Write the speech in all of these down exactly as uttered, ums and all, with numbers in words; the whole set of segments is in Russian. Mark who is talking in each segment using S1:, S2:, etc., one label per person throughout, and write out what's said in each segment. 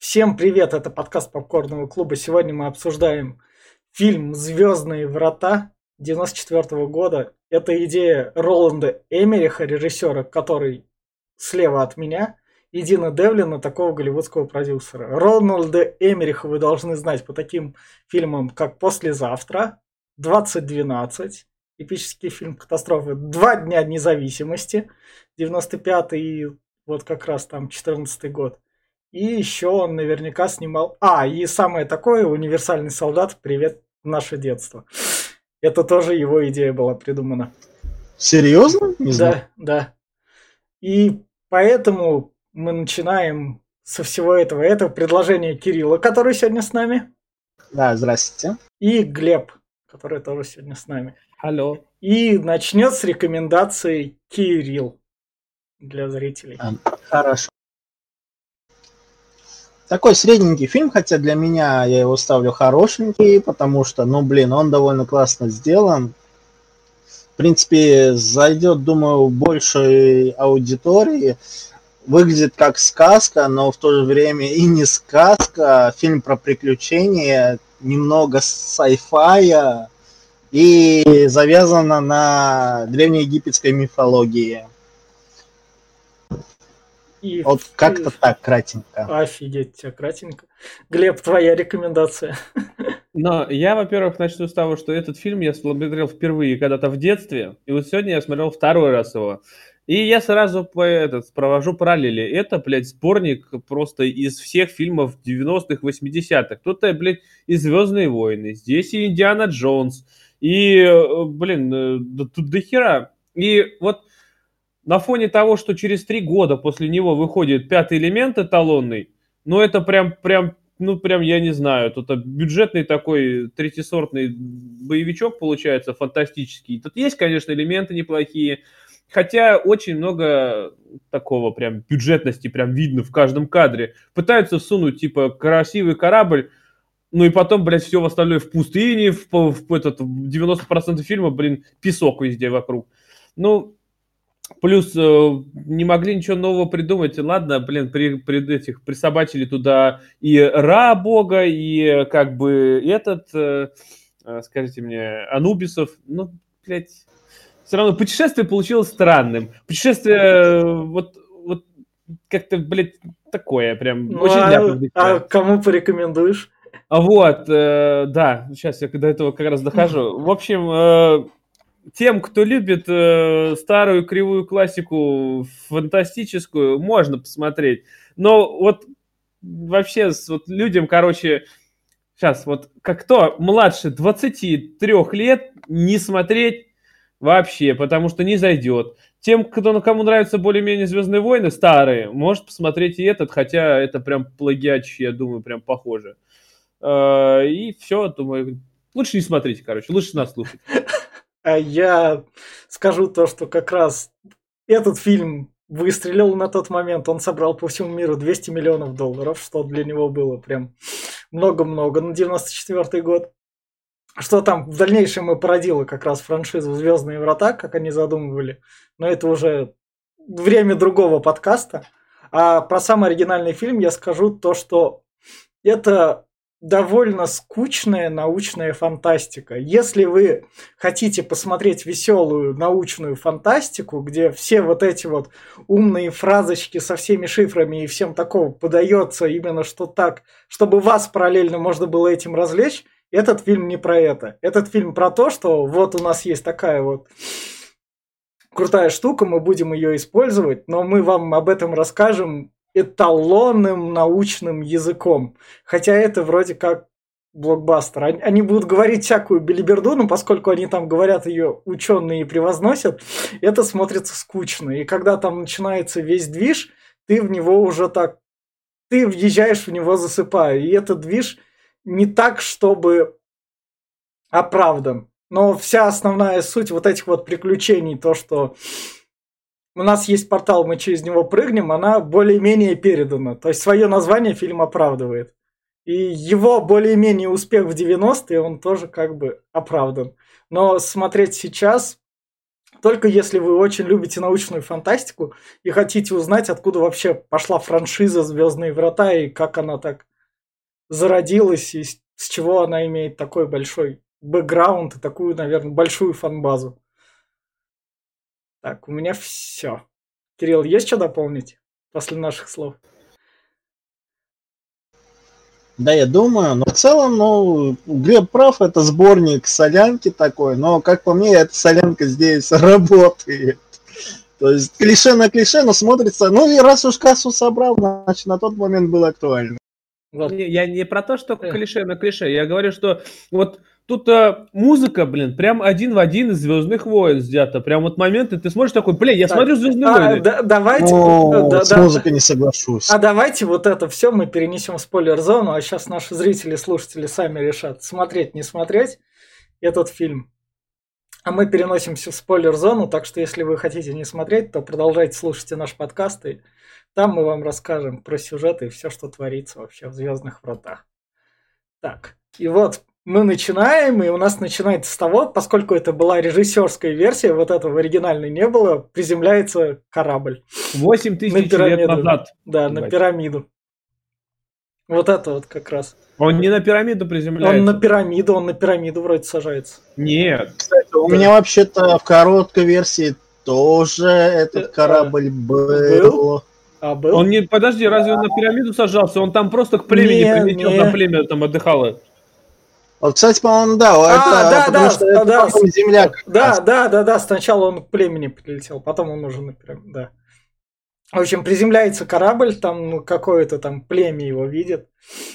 S1: Всем привет, это подкаст Попкорного клуба. Сегодня мы обсуждаем фильм «Звездные врата» девяносто четвёртого года. Это идея Роланда Эммериха, режиссера, который слева от меня, и Дина Девлина, такого голливудского продюсера. Роланда Эммериха вы должны знать по таким фильмам, как «Послезавтра», «двадцать двенадцать», эпический фильм «Катастрофы», «Два дня независимости», девяносто пятый и вот как раз там четырнадцатый год. И еще он наверняка снимал... А, и самое такое, «Универсальный солдат. Привет, наше детство». Это тоже его идея была придумана.
S2: Серьезно? Не знаю.
S1: Да, да. И поэтому мы начинаем со всего этого. Это предложение Кирилла, который сегодня с нами.
S2: Да, здрасте.
S1: И Глеб, который тоже сегодня с нами.
S3: Алло.
S1: И начнет с рекомендаций Кирилл для зрителей.
S2: А, хорошо. Такой средненький фильм, хотя для меня я его ставлю хорошенький, потому что, ну, блин, он довольно классно сделан. В принципе, зайдет, думаю, большей аудитории. Выглядит как сказка, но в то же время и не сказка. Фильм про приключения, немного sci-fi и завязано на древнеегипетской мифологии.
S1: И
S2: вот как-то так, кратенько.
S1: Офигеть, тебя кратенько. Глеб, твоя рекомендация?
S3: Но я, во-первых, начну с того, что этот фильм я смотрел впервые когда-то в детстве, и вот сегодня я смотрел второй раз его. И я сразу по этот, провожу параллели. Это, блядь, сборник просто из всех фильмов девяностых, восьмидесятых. Тут, блядь, и «Звездные войны», здесь и «Индиана Джонс», и, блин, тут до хера. И вот на фоне того, что через три года после него выходит «Пятый элемент» эталонный, ну это прям, прям, ну прям, я не знаю, тут бюджетный такой третьесортный боевичок получается, фантастический. Тут есть, конечно, элементы неплохие, хотя очень много такого прям бюджетности прям видно в каждом кадре. Пытаются всунуть, типа, красивый корабль, ну и потом, блядь, все остальное в пустыне, в, в, в этот, девяносто процентов фильма, блин, песок везде вокруг. Ну, плюс э, не могли ничего нового придумать. Ладно, блин, при, при этих присобачили туда и Ра бога, и как бы этот, э, э, скажите мне, Анубисов. Ну, блядь, все равно путешествие получилось странным. Путешествие э, вот, вот как-то, блядь, такое прям
S1: Ну,
S3: очень ляпно.
S1: а, а кому порекомендуешь?
S3: Вот, э, да, сейчас я до этого как раз дохожу. В общем, э, тем, кто любит э, старую кривую классику, фантастическую, можно посмотреть. Но вот вообще с вот людям, короче, сейчас вот как кто младше двадцати трёх лет не смотреть вообще, потому что не зайдет. Тем, кто, кому нравятся более-менее «Звездные войны» старые, может посмотреть и этот, хотя это прям плагиач, я думаю, прям похоже. Э, и все, думаю, лучше не смотрите, короче, лучше нас слушать.
S1: А я скажу то, что как раз этот фильм выстрелил на тот момент. Он собрал по всему миру двести миллионов долларов, что для него было прям много-много на девяносто четвёртый год. Что там в дальнейшем и породило как раз франшизу «Звездные врата», как они задумывали. Но это уже время другого подкаста. А про самый оригинальный фильм я скажу то, что это довольно скучная научная фантастика. Если вы хотите посмотреть веселую научную фантастику, где все вот эти вот умные фразочки со всеми шифрами и всем такого подается именно что так, чтобы вас параллельно можно было этим развлечь, этот фильм не про это. Этот фильм про то, что вот у нас есть такая вот крутая штука, мы будем ее использовать, но мы вам об этом расскажем эталонным научным языком. Хотя это вроде как блокбастер. Они будут говорить всякую белиберду, но поскольку они там говорят ее ученые и превозносят, это смотрится скучно. И когда там начинается весь движ, ты в него уже так... Ты въезжаешь в него, засыпая. И этот движ не так, чтобы оправдан. Но вся основная суть вот этих вот приключений, то, что у нас есть портал, мы через него прыгнем, она более-менее передана. То есть свое название фильм оправдывает. И его более-менее успех в девяностые, он тоже как бы оправдан. Но смотреть сейчас Только если вы очень любите научную фантастику и хотите узнать, откуда вообще пошла франшиза «Звездные врата» и как она так зародилась, и с с чего она имеет такой большой бэкграунд и такую, наверное, большую фан-базу. Так, у меня все. Кирилл, есть что дополнить после наших слов?
S2: Да, я думаю, но в целом, ну, Глеб прав, это сборник солянки такой, но, как по мне, эта солянка здесь работает. То есть клише на клише, но смотрится, ну и раз уж кассу собрал, значит, на тот момент было актуально.
S1: Вот.
S3: Не, я не про то, что клише на клише. Я говорю, что вот тут а, музыка, блин, прям один в один из «Звездных войн» взята. Прям вот моменты, ты смотришь такой, блин, я
S1: Так,
S3: смотрю «Звездные
S1: а,
S3: войны».
S1: да- давайте,
S2: Ну,
S1: да-
S2: с
S1: да-
S2: музыкой не соглашусь.
S1: а давайте вот это все мы перенесем в спойлер-зону, а сейчас наши зрители, слушатели сами решат, смотреть, не смотреть этот фильм. А мы переносимся в спойлер-зону, так что если вы хотите не смотреть, то продолжайте слушать и наш подкаст, и там мы вам расскажем про сюжет и все, что творится вообще в «Звездных вратах». Так, и вот мы начинаем, и у нас начинается с того, поскольку это была режиссерская версия, вот этого в оригинальной не было, приземляется корабль.
S3: восемь
S1: На
S3: тысяч лет
S1: пирамиду.
S3: назад.
S1: Да, на
S3: Ебать.
S1: пирамиду. Вот это вот как раз.
S3: Он не на пирамиду приземляется.
S1: Он на пирамиду, он на пирамиду вроде сажается.
S3: Нет.
S2: Кстати, у
S1: Да.
S2: меня вообще-то в короткой версии тоже
S1: Э,
S2: этот корабль был.
S1: был? А был?
S3: Он не, подожди, разве он на пирамиду сажался? Он там просто к племени
S1: Не,
S3: прилетел,
S1: не.
S3: там племя там отдыхало.
S2: Вот, кстати, по-моему, да,
S1: А,
S2: это,
S1: да,
S2: потому
S1: да,
S2: что
S1: да,
S2: это
S1: да,
S2: потом земля как
S1: Да,
S2: раз.
S1: да, да, да. Сначала он к племени прилетел, потом он уже на пирамиду. Да. В общем, приземляется корабль, там ну, какое-то там племя его видит.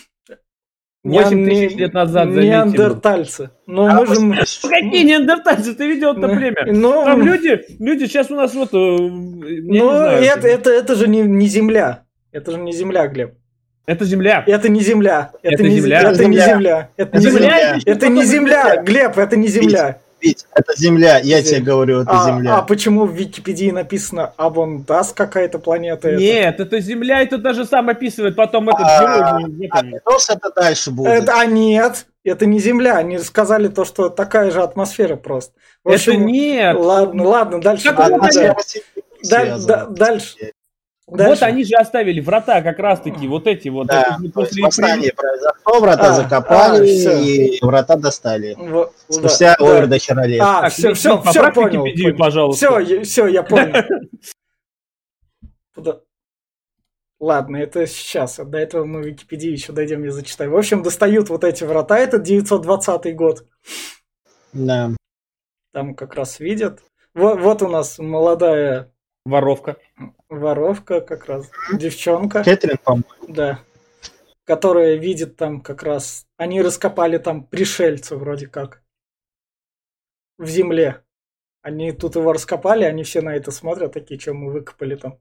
S3: восемь
S1: Не-
S3: тысяч лет назад, заметим.
S1: Неандертальцы. Ну,
S2: А
S1: мы же...
S2: вот
S3: Какие неандертальцы? Ты видел это
S1: Ну,
S3: племя?
S1: ну,
S3: Там люди, люди сейчас у нас вот, э, я не
S1: Ну,
S3: знаю.
S1: это, это, это же не, не земля. Это же не земля, Глеб.
S3: Это земля.
S1: Это не земля. Это,
S3: Это
S1: не
S3: земля?
S1: Это не
S2: Земля.
S1: земля. Это не
S2: Земля.
S1: земля. Это не земля, Глеб, это не земля.
S2: Вить, это земля, я
S1: Земля.
S2: тебе говорю, это
S1: А,
S2: земля.
S1: а почему в Википедии написано Абондас какая-то планета? это?
S3: Нет, это земля, это даже сам описывает потом этот
S2: А,
S3: герой. в
S2: А
S3: этом.
S2: Минос это дальше будет.
S1: Это- а нет, это не земля. Они сказали то, что такая же атмосфера просто. В
S3: Это
S1: общем,
S3: нет.
S1: Ладно, ладно, дальше.
S3: Как
S1: будем,
S3: вот они-
S1: да.
S2: Да,
S1: Да- да- дальше.
S3: Вот
S1: Дальше.
S3: они же оставили врата как раз-таки, вот эти вот.
S2: Да,
S3: Это же
S2: то есть
S3: после
S2: восстание произошло, врата
S1: А,
S2: закопали,
S1: а, всё.
S2: и врата достали.
S1: Вот,
S2: Спустя
S1: да,
S2: ой,
S1: да.
S2: до хера лет.
S1: А,
S3: Так,
S1: все,
S3: Вить,
S1: все,
S3: Вить,
S1: все
S3: поправь
S1: понял.
S3: Википедию, пожалуйста.
S1: Все, все, я понял. Куда? Ладно, это сейчас. До этого мы в Википедии еще дойдем, я зачитаю. В общем, достают вот эти врата, это девятьсот двадцатый год.
S2: Да.
S1: Там как раз видят. Вот, вот у нас молодая
S3: Воровка.
S1: воровка, как раз девчонка,
S2: Кэтрин, по-моему.
S1: да, которая видит там как раз... Они раскопали там пришельца вроде как в земле. Они тут его раскопали, они все на это смотрят, такие, что мы выкопали там.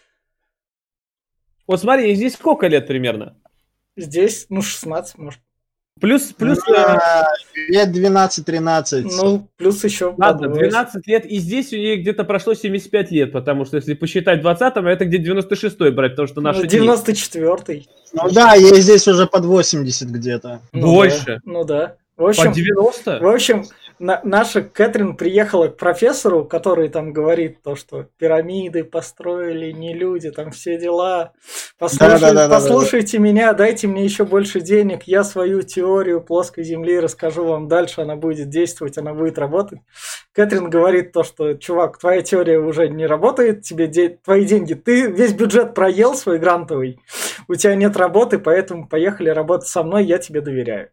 S3: Вот смотри, здесь сколько лет примерно?
S1: Здесь, ну, шестнадцать, может.
S3: Плюс, плюс, э,
S2: А, лет двенадцать-тринадцать.
S1: Ну, плюс еще...
S3: ладно, двенадцать лет, и здесь у нее где-то прошло семьдесят пять лет, потому что если посчитать двадцатым, это где девяносто шестой брать, потому что наши дни.
S1: девяносто четвёртый.
S2: Ну да, ей здесь уже под восемьдесят где-то.
S1: Ну
S3: Больше.
S1: да, ну да. В
S3: По
S1: общем,
S3: девяносто?
S1: в общем на- наша Кэтрин приехала к профессору, который там говорит то, что пирамиды построили не люди, там все дела. Послушай-
S2: Да-да-да-да-да.
S1: послушайте меня, дайте мне еще больше денег, я свою теорию плоской земли расскажу вам дальше, она будет действовать, она будет работать. Кэтрин говорит то, что, чувак, твоя теория уже не работает, тебе де- твои деньги, ты весь бюджет проел свой грантовый, у тебя нет работы, поэтому поехали работать со мной, я тебе доверяю.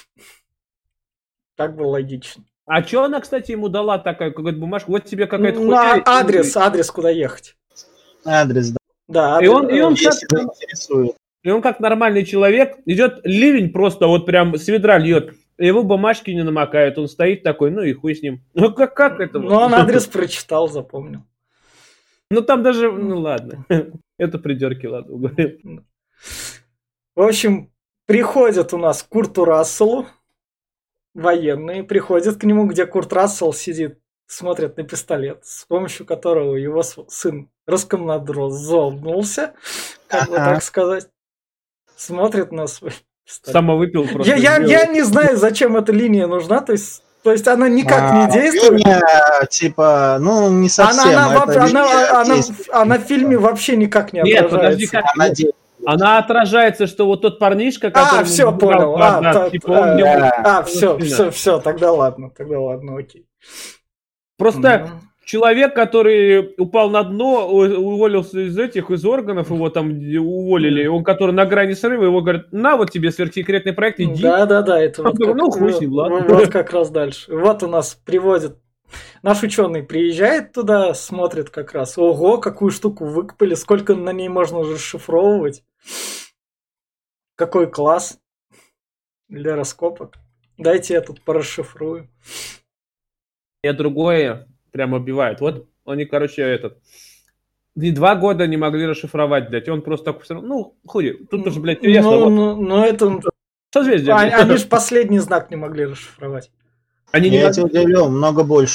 S1: Так было логично.
S3: А что она, кстати, ему дала такая какая-то бумажку? Вот тебе какая-то
S1: Ну,
S3: хуйня,
S1: а-
S3: и-
S1: адрес, адрес, куда ехать.
S2: Адрес, да.
S1: Да,
S3: И
S1: адрес,
S3: он- и он
S1: э,
S3: как-
S2: Если заинтересует.
S3: И он как нормальный человек, идет ливень просто вот прям с ведра льет, и его бумажки не намокают, он стоит такой, ну и хуй с ним. Ну как, как это?
S1: Ну, он адрес прочитал, запомнил.
S3: Ну там даже, ну ладно, это придерки, ладно, уговорил.
S1: В общем, приходят у нас к Курту Расселу, военные, приходят к нему, где Курт Рассел сидит, смотрит на пистолет, с помощью которого его с- сын раскомнадрозолнулся, как бы
S2: Ага.
S1: так сказать, смотрит на свой пистолет.
S3: Сама выпил просто.
S1: Я, я,
S3: сделал.
S1: я не знаю, зачем эта линия нужна, то есть То есть она никак
S2: А,
S1: не действует.
S2: фильме, типа, ну, не совсем.
S1: Она, она,
S2: это
S1: вообще- она,
S2: видео
S1: она,
S2: действие.
S1: она в фильме вообще никак не
S3: Нет, подожди,
S1: отражается.
S3: как?
S2: Она де-
S3: Она отражается, что вот тот парнишка,
S1: А,
S3: который
S1: все, понял. А, та-
S3: типа он
S1: а,
S3: не мог-
S1: а, все,
S3: сильно.
S1: все, все, тогда ладно, тогда ладно, окей.
S3: Просто
S1: Мгм.
S3: человек, который упал на дно, у- уволился из этих, из органов, его там уволили, он, который на грани срыва, его говорят, на, вот тебе сверхсекретный проект, иди.
S1: Да, да, да, это вот
S3: Ну,
S1: как,
S3: хуй с ним, ладно.
S1: вот как раз дальше. Вот у нас приводит. Наш ученый приезжает туда, смотрит как раз. Ого, какую штуку выкопали, сколько на ней можно расшифровывать. Какой класс для раскопок. Дайте я тут порасшифрую.
S3: И другое прям убивает. Вот они, короче, этот... И два года не могли расшифровать, блядь. И он просто такой, всё равно, ну, хуй, тут уже, блядь, всё ясно.
S1: Ну,
S3: Вот,
S1: ну, ну, это...
S3: созвездие.
S1: А-
S3: блядь.
S1: Они же последний знак не могли расшифровать.
S3: Они не
S2: Я
S3: могли,
S2: тебя удивлен, много больше.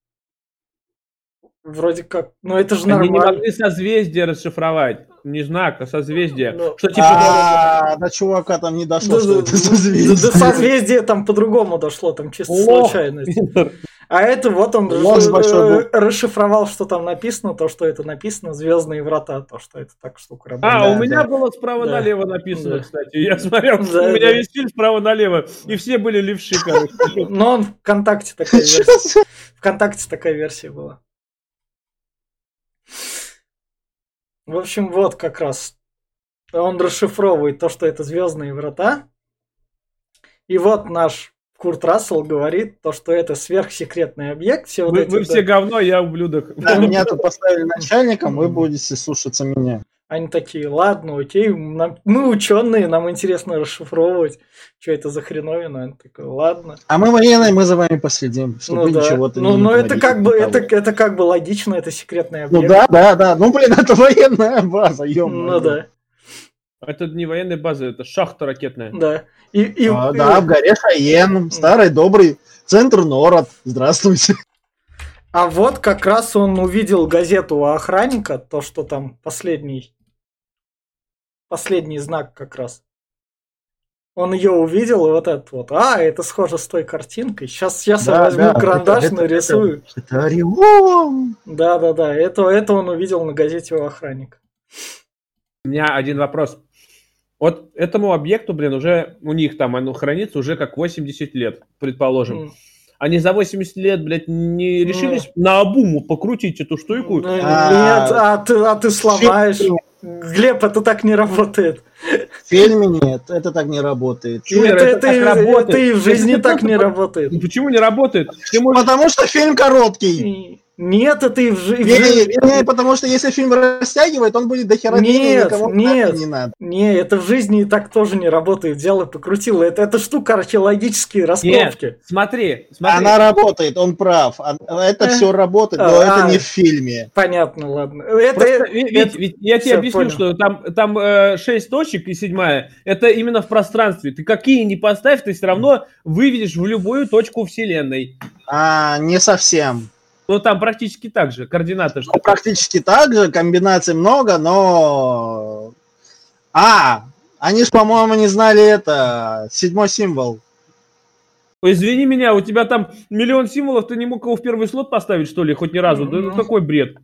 S1: Вроде как. Ну, это же
S3: они не
S1: нормально.
S3: могли созвездие расшифровать. Не знак, а созвездие.
S1: Ну,
S3: Что типа...
S2: А, до чувака там не дошло,
S1: Да,
S2: что
S1: да,
S2: это
S1: да,
S2: созвездие.
S1: да, созвездие там по-другому дошло, там чисто
S3: Лох.
S1: случайность. А это вот он
S2: Лох с большой
S1: э, расшифровал, что там написано, то, что это написано, звездные врата, то, что это так штука
S3: А,
S1: работает.
S3: у
S2: Да,
S3: меня
S2: да.
S3: было справа
S1: Да.
S3: налево написано,
S1: Да.
S3: кстати. Я смотрел,
S1: Да,
S3: у меня
S1: да.
S3: весь фильм справа налево. И все были левши, короче.
S1: Но он ВКонтакте такая версия.
S2: Чё за-
S1: ВКонтакте такая версия была. В общем, вот как раз. Он расшифровывает то, что это звездные врата. И вот наш Курт Рассел говорит то, что это сверхсекретный объект. Все вот
S3: Вы,
S1: эти,
S3: вы
S1: да,
S3: все говно, я ублюдок.
S2: Да, меня тут поставили начальником, вы будете слушаться меня.
S1: Они такие, ладно, окей, нам- мы ученые, нам интересно расшифровывать, что это за хреновина. Он такой, ладно.
S2: А мы военные, мы за вами последим, чтобы
S1: Ну
S2: вы
S1: да.
S2: ничего-то
S1: Ну,
S2: не
S1: ну это
S2: натворили
S1: как бы, это,
S2: того.
S1: это как бы логично, это секретный
S2: Ну
S1: объект.
S2: да, да, да. Ну, блин, это военная база, ё
S1: Ну да,
S3: Это не военная база, это шахта ракетная.
S1: да. И, и-
S2: А,
S1: и-
S2: да, в горе Шайен, старый добрый центр Норад. Здравствуйте.
S1: А вот как раз он увидел газету у охранника, то, что там последний, последний знак как раз. Он ее увидел, и вот этот вот. А, это схоже с той картинкой. Сейчас, сейчас я
S2: Да,
S1: возьму
S2: да,
S1: карандаш,
S2: это- это-
S1: нарисую.
S2: Это Орион.
S1: Да, да, да. Это, это он увидел на газете у охранника.
S3: У меня один вопрос. Вот этому объекту, блин, уже у них там оно хранится уже как восемьдесят лет, предположим.
S1: М.
S3: Они за восемьдесят лет, блядь, не решились на обуму покрутить эту штуку?
S1: Ну,
S2: А,
S1: нет, а ты, а ты сломаешь. Глеб, это так не работает.
S2: В фильме нет, это так не работает.
S3: Чувак,
S1: это,
S3: это
S1: это,
S3: так
S1: и-
S3: работает.
S1: это и в
S3: Если
S1: жизни
S3: ты
S1: так
S3: просто
S1: не
S3: под-
S1: работает.
S3: Ну, почему не работает? Ты можешь...
S2: Потому что фильм короткий.
S1: И- Нет, это и в жи- в
S2: Не,
S1: жизни.
S2: не, не, потому что если фильм растягивает, он будет дохера длиннее,
S1: Нет,
S2: никому
S1: нет.
S2: нахуй не надо.
S1: Не, это в жизни и так тоже не работает. Взял и покрутил. Это, это штука археологические раскопки.
S3: Нет, смотри, смотри.
S2: Она работает, он прав. А- Это
S1: Э,
S2: все работает, но
S1: а,
S2: это
S1: а.
S2: не в фильме.
S1: Понятно, ладно. Это,
S3: Просто, ви- Вить,
S1: это-
S3: ведь я тебе
S1: всё,
S3: объясню,
S1: понял.
S3: что там, там э, шесть точек и седьмая, это именно в пространстве. Ты какие ни поставь, ты все равно выведешь в любую точку Вселенной.
S2: А, не совсем.
S3: Ну, там практически так же, координаты. Что...
S2: Ну, практически так же, комбинаций много, но... А, они ж, по-моему, не знали это, седьмой символ.
S3: Ой, извини меня, у тебя там миллион символов, ты не мог его в первый слот поставить, что ли, хоть ни разу? Да,
S1: Ну.
S3: ну, какой бред?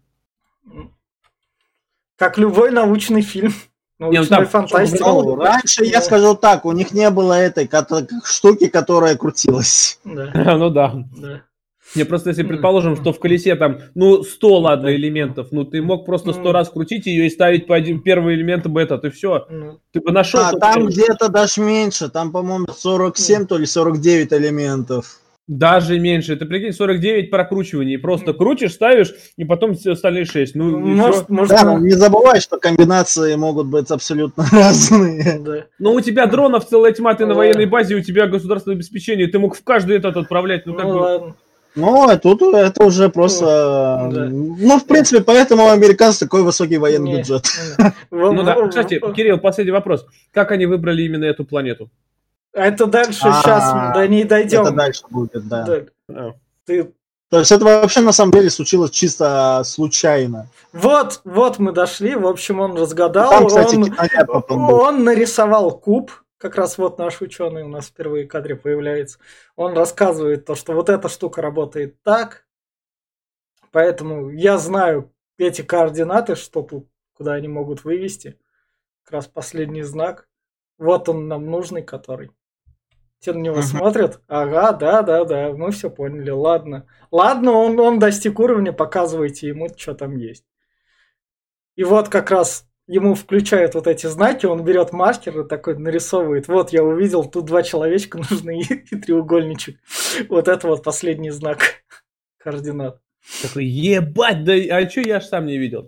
S1: как любой научный фильм. Научная
S3: ну там-
S1: фантастика.
S2: Ну, раньше, я скажу так, у них не было этой кото- штуки, которая крутилась.
S1: Да,
S3: Ну да.
S1: да.
S3: Не, просто если
S1: Мгм.
S3: предположим, что в колесе там, ну, сто, ладно, элементов, ну, ты мог просто сто
S1: Мгм.
S3: раз крутить ее и ставить по один первый элемент об этот, и все.
S1: Ну,
S3: Ты бы нашел...
S2: А, там где-то даже меньше, там, по-моему, сорок семь, то ли сорок девять элементов.
S3: Даже меньше. Ты прикинь, сорок девять прокручиваний. Просто крутишь, ставишь, и потом все остальные шесть. Ну, и
S1: может,
S3: всё.
S1: может,
S2: Да,
S1: ну,
S2: но не забывай, что комбинации могут быть абсолютно разные.
S1: да.
S3: Ну, у тебя дронов целая тьма, ты на
S1: Ну,
S3: военной
S1: ладно.
S3: базе, у тебя государственное обеспечение, ты мог в каждый этот отправлять. Ну,
S1: Ну,
S3: как бы...
S1: ладно.
S2: Ну, а тут это уже просто...
S1: Ну, да.
S2: Ну, в принципе, поэтому у американцев такой высокий военный
S1: Не,
S2: бюджет.
S1: не.
S3: Ну да.
S1: В- в-
S3: Кстати,
S1: в-
S3: Кирилл, последний вопрос. Как они выбрали именно эту планету?
S1: Это дальше,
S2: А,
S1: сейчас мы до ней дойдем.
S2: Это дальше будет, да.
S1: Да.
S3: А.
S1: Ты...
S2: То есть это вообще на самом деле случилось чисто случайно.
S1: Вот, вот мы дошли. В общем, он разгадал.
S2: Там, кстати,
S1: он,
S2: киноляп потом был.
S1: он нарисовал куб. как раз вот наш ученый у нас впервые в кадре появляется. Он рассказывает то, что вот эта штука работает так, поэтому я знаю эти координаты, что тут, куда они могут вывести. Как раз последний знак. Вот он нам нужный, который. Те на него uh-huh. смотрят. Ага, да, да, да, мы все поняли, ладно. Ладно, он, он достиг уровня, показывайте ему, что там есть. И вот как раз ему включают вот эти знаки, он берет маркер и такой нарисовывает. Вот я увидел, тут два человечка нужны и, и треугольничек. Вот это вот последний знак координат.
S3: Такой, ебать, да а что я ж сам не видел?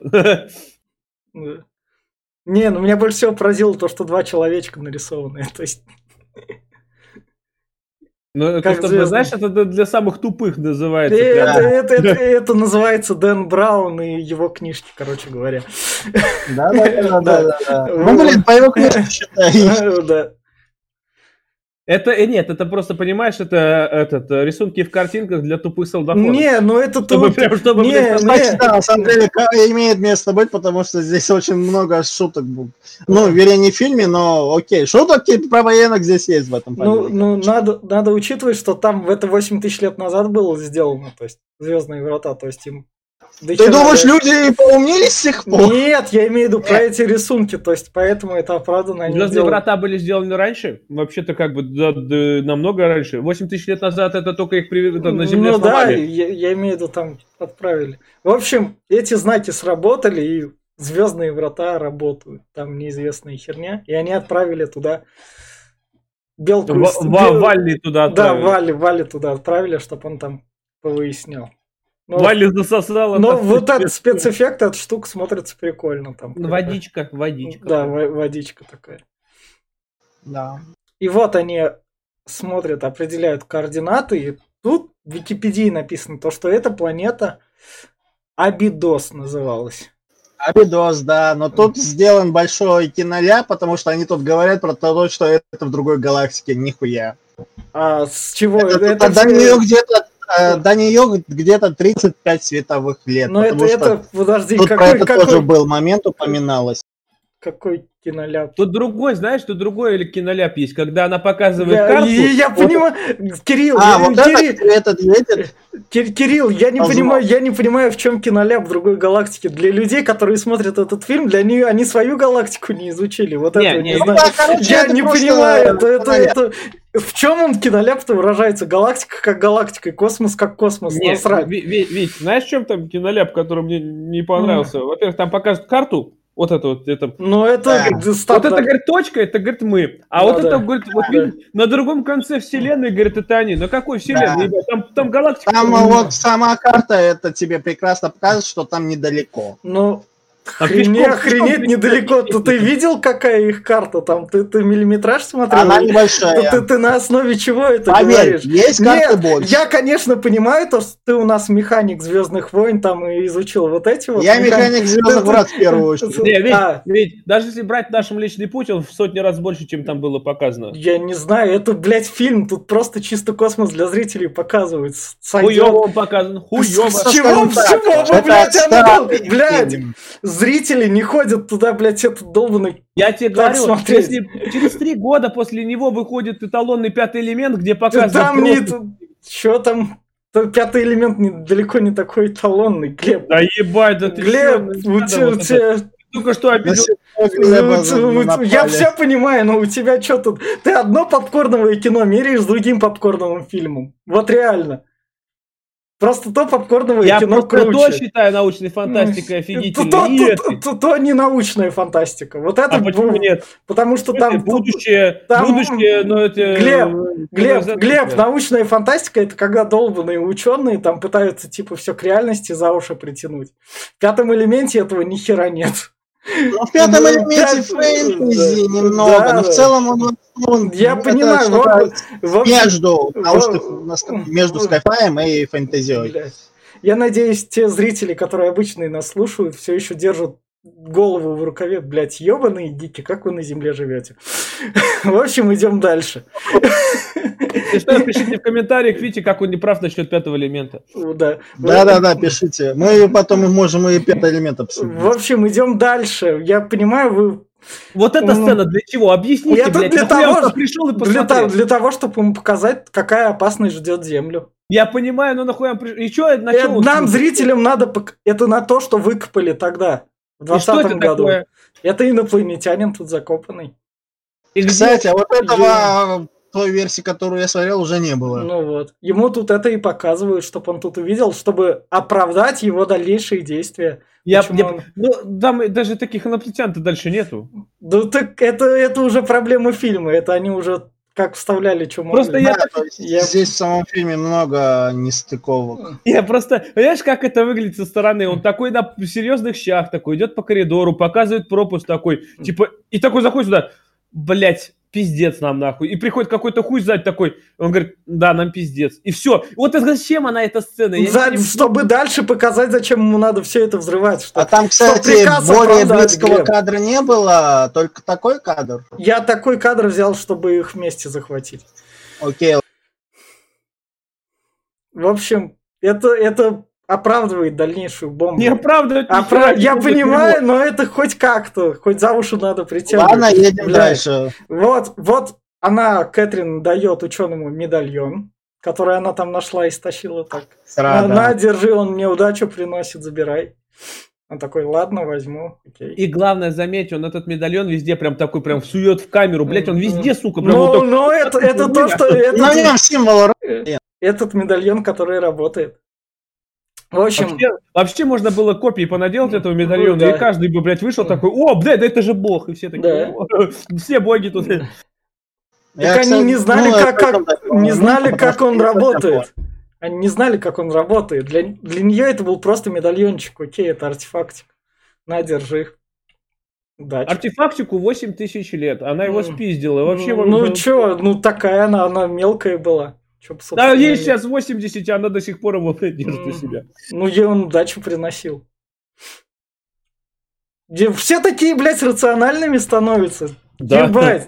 S1: Не, ну меня больше всего поразило то, что два человечка нарисованы. То есть...
S3: Ну, это, чтобы, знаешь, это для самых тупых называется.
S1: Это, это, это, это называется Дэн Браун и его книжки, короче говоря.
S2: Да-да-да. Ну, блин, по его книжке считай.
S1: Да.
S3: Это, нет, это просто, понимаешь, это этот, рисунки в картинках для тупых солдафонов.
S1: Не, ну это
S3: чтобы,
S1: тут...
S3: прям, чтобы
S1: не,
S3: не...
S2: Да, на самом деле имеет место быть, потому что здесь очень много шуток. Ну, вернее, не в фильме, но окей. Шуток про военных здесь есть в этом.
S1: Ну, ну надо, надо учитывать, что там это восемь тысяч лет назад было сделано, то есть «Звездные врата», то есть им...
S2: Ты хера, думаешь, да? Люди поумнели с тех пор?
S1: Нет, я имею в виду про эти рисунки, то есть поэтому это оправданно.
S3: «Звездные сделали... врата» были сделаны раньше? Вообще-то как бы да, да, намного раньше. восемь тысяч лет назад это только их при... это на Земле
S1: ну,
S3: сломали.
S1: Да, я, я имею в виду там отправили. В общем, эти знаки сработали, и «Звездные врата» работают. Там неизвестная херня. И они отправили туда белку.
S3: В, в, Бел... Валли туда
S1: отправили. Да, Валли, Валли туда отправили, чтобы он там повыяснял.
S3: Но, Валли засосала.
S1: Но вот этот спецэффект, эта штука смотрится прикольно. Там,
S3: водичка, водичка.
S1: Да, водичка такая.
S2: Да.
S1: И вот они смотрят, определяют координаты, и тут в Википедии написано то, что эта планета Абидос называлась.
S2: Абидос, да, но тут сделан большой киноляп, потому что они тут говорят про то, что это в другой галактике, нихуя.
S1: А с чего?
S2: Это, это, это до нее где-то до нее где-то тридцать пять световых лет.
S1: Но это, это, подожди,
S2: тут
S1: какой,
S2: про это
S1: какой,
S2: тоже был момент, упоминалось.
S1: Какой киноляп?
S3: Тут другой, знаешь, тут другой или киноляп есть, когда она показывает
S1: я,
S3: карту.
S1: Я, я
S3: вот...
S1: понимаю, Кирилл,
S2: а,
S1: я,
S2: вот
S1: Кирилл,
S2: этот, этот,
S1: Кирилл, я не
S2: Позвал.
S1: понимаю, я не понимаю, в чем киноляп в другой галактике. Для людей, которые смотрят этот фильм, для них они свою галактику не изучили. Вот не, это не, не знаю. Да, короче, я не понимаю, это, это, это, в чем он киноляп-то выражается? Галактика как галактика, и космос как космос.
S3: Нет, Вить, Вить, знаешь, в чем там киноляп, который мне не понравился? Mm. Во-первых, там показывают карту. Вот это вот, это.
S1: Ну, это...
S3: Да. Вот это, говорит, точка, это, говорит, мы. А ну, вот да. это, говорит, вот, видишь, на другом конце вселенной, говорит, это они. На какой вселенной? Да. Там, там галактика.
S2: Там вот сама карта, это тебе прекрасно показывает, что там недалеко.
S1: Ну, охренеть, охренеть недалеко. Ты, ты видел, какая их карта там? Ты, ты миллиметраж смотрел?
S2: Она небольшая.
S1: Ты, ты, ты на основе чего это
S2: Поверь,
S1: говоришь?
S2: есть карты больше.
S1: Я, конечно, понимаю, то, что ты у нас механик «Звездных войн» там и изучил вот эти вот.
S2: Я механик «Звездных врат» в первую очередь.
S3: Не, ведь, а. ведь даже если брать наш Млечный Путь, он в сотни раз больше, чем там было показано.
S1: Я не знаю, это, блядь, фильм. Тут просто чисто космос для зрителей показывают.
S3: Хуёво он показан, хуёво.
S1: С чего, с чего вы, блядь, оно, блядь, зрители не ходят туда, блядь, этот долбанный.
S3: Я тебе говорю, смотреть. Если через три года после него выходит эталонный «Пятый элемент», где показывают...
S1: Там не... Что там... «Пятый элемент» не, далеко не такой эталонный, Глеб.
S3: Да ебать, да ты
S1: Глеб, у тебя...
S3: Только что обидел.
S1: Я все понимаю, но у тебя что тут... Ты одно попкорновое кино меряешь с другим попкорновым фильмом. Вот реально. Просто то попкорновое
S3: я
S1: кино круче.
S3: Я то считаю научной фантастикой офигительной.
S1: То, то, то, то, то не научная фантастика. Вот это...
S3: А почему нет?
S1: Потому что там...
S3: Будущее,
S1: там,
S3: будущее, но это...
S1: Глеб, Глеб, Глеб, научная фантастика — это когда долбанные ученые там пытаются типа все к реальности за уши притянуть. В «Пятом элементе» этого ни хера нет.
S2: Ну, в «Пятом элементе» фэнтези немного, да, но в целом он... он
S1: я
S2: это
S1: понимаю, вот,
S2: вот, между, вот, между скайфаем и фэнтезией.
S1: Я надеюсь, те зрители, которые обычные нас слушают, все еще держат голову в рукаве. Блять, ебаные гики, как вы на земле живете? В общем, идем дальше.
S3: Если что, пишите в комментариях, видите, как он не прав насчет «Пятого элемента».
S1: Да,
S2: да, да, да, пишите. Мы потом можем и «Пятый элемент» обсудить.
S1: В общем, идем дальше. Я понимаю, вы
S3: Вот эта
S1: Ну,
S3: сцена для чего? Объясните,
S1: это
S3: блядь.
S1: для
S3: нахуя
S1: того,
S3: он
S1: ж-
S3: пришел и
S1: Для,
S3: посмотрел?
S1: того, для того, чтобы ему показать, какая опасность ждет Землю.
S3: Я понимаю, но нахуя он пришел? И что, на
S1: Э,
S3: что он
S1: Нам,
S3: смотрит?
S1: зрителям, надо... пок- Это на то, что выкопали тогда, в
S3: И что это
S1: двадцатом году.
S3: такое?
S1: Это инопланетянин тут закопанный.
S3: И где?
S2: Кстати, а вот этого, той версии, которую я смотрел, уже не было.
S1: Ну вот. Ему тут это и показывают, чтобы он тут увидел, чтобы оправдать его дальнейшие действия.
S3: Я,
S1: Почему
S3: я-
S1: он-
S3: ну, там даже таких инопланетян-то дальше нету.
S1: Да так это, это уже проблемы фильма. Это они уже как вставляли, что могли.
S3: Просто я,
S2: Да, то есть
S1: Я-
S2: здесь в самом фильме много нестыковок.
S3: я просто, понимаешь, как это выглядит со стороны? Он такой на серьезных щах, такой идет по коридору, показывает пропуск такой, типа, и такой заходит сюда, блять, пиздец нам нахуй. И приходит какой-то хуй сзади такой, он говорит, да, нам пиздец. И все. Вот это зачем она, эта сцена? Я не
S1: За-
S3: понимаю.
S1: чтобы дальше показать, зачем ему надо все это взрывать. Что...
S2: А там,
S1: что
S2: кстати,
S1: приказ
S2: более
S1: оправдать,
S2: близкого
S1: Глеб.
S2: кадра не было, только такой кадр.
S1: Я такой кадр взял, чтобы их вместе захватить.
S2: Окей,
S1: В общем, это, это оправдывает дальнейшую бомбу.
S3: Не оправдывать
S1: А
S3: ни хера
S1: про-
S3: не
S1: Я
S3: надо,
S1: понимаю, но это хоть как-то, хоть за уши надо притягивать.
S2: ладно, едем
S1: Блядь.
S2: дальше.
S1: Вот, вот она, Кэтрин, дает ученому медальон, который она там нашла и стащила так.
S2: Сразу.
S1: На, на, держи, он мне удачу приносит, забирай. Он такой, ладно, возьму, окей.
S3: И главное, заметь, он этот медальон везде прям такой, прям всует в камеру, блять, он везде, сука, прям
S1: Ну,
S3: вот так.
S1: ну, это, это то, что...
S2: На
S1: Этот,
S2: нем символ.
S1: этот медальон, который работает. В общем,
S3: Вообще, вообще можно было копии понаделать этого медальона,
S1: да.
S3: и каждый бы, блядь, вышел такой, о, блядь, да это же бог, и все такие,
S1: Да.
S3: «О, все боги тут.
S1: так
S2: Я,
S1: они
S2: кстати,
S1: не знали,
S2: ну,
S1: как,
S2: это
S1: как-
S2: потом,
S1: не
S2: ну,
S1: знали,
S2: потому
S1: как
S2: что
S1: он
S2: я совсем
S1: работает. Они не знали, как он работает. Для, для нее это был просто медальончик. Окей, это артефактик. На, держи. Удачи.
S3: Артефактику восемь тысяч лет, она его
S1: Ну,
S3: спиздила, вообще...
S1: ну, ну чё, ну такая она, она мелкая была. Чё,
S3: Да,
S1: собственно,
S3: ей
S1: не-
S3: сейчас восемьдесят, а она до сих пор его блядь, держит у
S1: М.
S3: себя.
S1: Ну, ей он удачу приносил. Где все такие, блядь, рациональными становятся.
S3: Да.
S1: Ебать.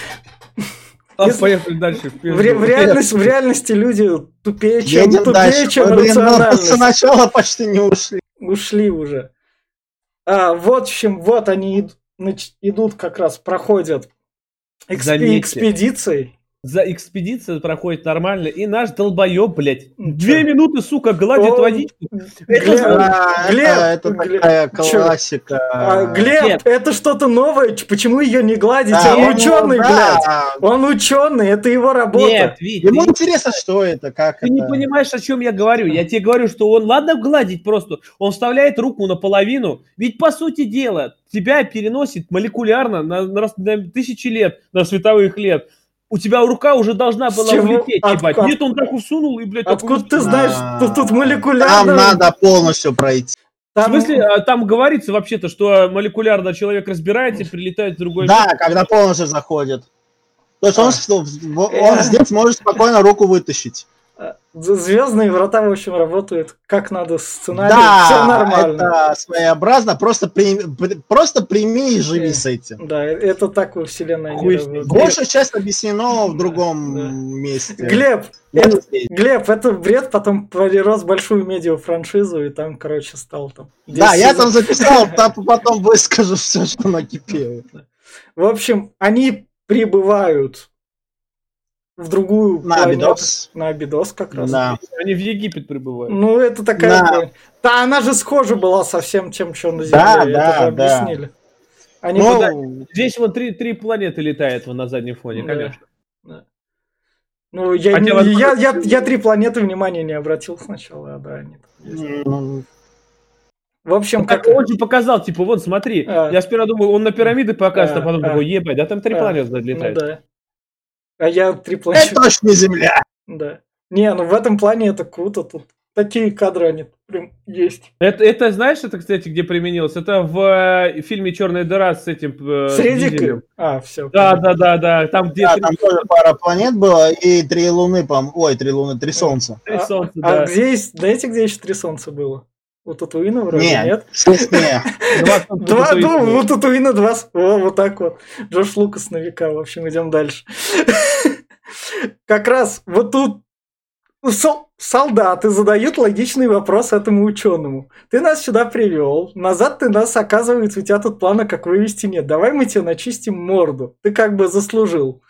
S3: А,
S1: Если-
S3: поехали дальше. в
S1: В,
S3: пизду.
S1: ре- в реальности, в реальности люди тупее, чем,
S2: Едем
S1: тупее,
S2: дальше.
S1: чем
S2: Ой, блин, ну,
S1: рациональность.
S2: сначала почти не ушли.
S1: Ушли уже. А, вот, в общем, вот они ид- нач- идут как раз, проходят экспе-
S3: Заметьте.
S1: экспедицией.
S3: За экспедицию проходит нормально, и наш долбоеб, блядь,
S1: Ну,
S3: две
S1: чё?
S3: минуты, сука, гладит
S1: Он-
S3: водичку. Это
S1: Глеб,
S3: за-
S2: А,
S1: Глеб,
S2: это, это
S1: Глеб,
S2: такая
S1: чё?
S2: классика.
S1: а, Глеб,
S3: Нет.
S1: это что-то новое, ч- почему ее не гладить?
S2: Да,
S1: он
S2: он-
S1: ученый,
S2: да.
S1: блядь. Он ученый, это его работа.
S3: Нет, Вить,
S2: Ему
S3: ты,
S2: интересно, что это, как
S3: ты
S2: это.
S3: не понимаешь, о чем я говорю. Я тебе говорю, что он, ладно гладить просто, он вставляет руку наполовину, ведь по сути дела, тебя переносит молекулярно на, на рас- на тысячи лет, на световых лет. У тебя рука уже должна
S1: С
S3: была
S1: чего?
S3: улететь,
S1: От-
S3: ебать.
S1: от-
S3: Нет, он так усунул и, блядь, такой
S1: Откуда ты
S3: усунул.
S1: знаешь,
S2: А,
S1: что тут
S2: Там
S1: молекулярно...
S2: надо полностью пройти.
S3: В
S1: там-
S3: смысле, а, там говорится вообще-то, что молекулярно человек разбирается, прилетает в другой мир.
S2: Да, когда полностью заходит. То есть он,
S1: А.
S2: с- в- он
S1: Э.
S2: здесь может спокойно руку вытащить.
S1: Звездные врата, в общем, работают как надо с сценарием.
S2: Да,
S1: Все нормально.
S2: это своеобразно. Просто, при- при- просто прими и живи
S1: Э.
S2: с этим.
S1: Да, это так во вселенной не
S3: Хуй с
S1: работает.
S3: ним.
S2: Большая часть объяснено в другом
S1: Да.
S2: месте.
S1: Глеб,
S2: Ну,
S1: это,
S2: здесь.
S1: Глеб, это бред, потом перерос в большую медиа-франшизу, и там, короче, стал там.
S2: Да,
S1: десять
S2: я
S1: сезонов.
S2: там записал, там потом выскажу все, что накипело.
S1: В общем, они прибывают в другую
S2: На
S1: планету.
S2: Абидос.
S1: На Абидос как раз.
S2: Да.
S3: Они в Египет прибывают.
S1: Ну, это такая...
S2: Да.
S1: бронь. Да, она же схожа была со всем тем, что на Земле.
S2: Да,
S1: это
S2: да,
S1: же
S2: да.
S1: объяснили. Они
S2: Ну,
S1: туда-
S3: Здесь вот три, три планеты летает вон на заднем фоне,
S1: Да.
S3: конечно.
S1: Да. Ну, я,
S3: Хотя,
S1: не-
S3: возможно,
S1: я, я, я три планеты внимания не обратил сначала, а да, они там есть.
S2: м,
S1: В общем,
S3: Ну,
S1: как...
S3: как он же показал, типа, вот смотри,
S1: А.
S3: я сперва думал, он на пирамиды показывает, а
S1: А,
S3: потом
S1: а.
S3: такой, ебать, да там три
S1: А.
S3: планеты
S1: Ну
S3: летают.
S1: да. А я три планеты...
S2: это точно не Земля.
S1: Да. Не, ну в этом плане это круто. Тут такие кадры, они прям есть.
S3: Это, это, знаешь, это, кстати, где применилось? Это в э, фильме «Черная дыра» с этим э, с
S1: Среди...
S3: Дизелем.
S1: А, все.
S3: Да, да, да, да, там где
S2: Да,
S3: три,
S2: там тоже пара планет было, и три луны, по ой, три луны, три солнца.
S3: три
S1: А,
S3: солнца,
S1: а
S3: да.
S1: где есть... Знаете, где еще три солнца было? У Татуина вроде нет?
S2: Нет, здесь нет.
S3: Два солнца
S1: Два,
S3: Татуина.
S1: ну, у Татуина два... с- О, вот так вот. Джош Лукас на века. В общем, идем дальше. Как раз вот тут... Сол- солдаты задают логичный вопрос этому ученому. Ты нас сюда привел, назад ты нас, оказывается, у тебя тут плана как вывести нет. Давай мы тебе начистим морду. Ты как бы заслужил.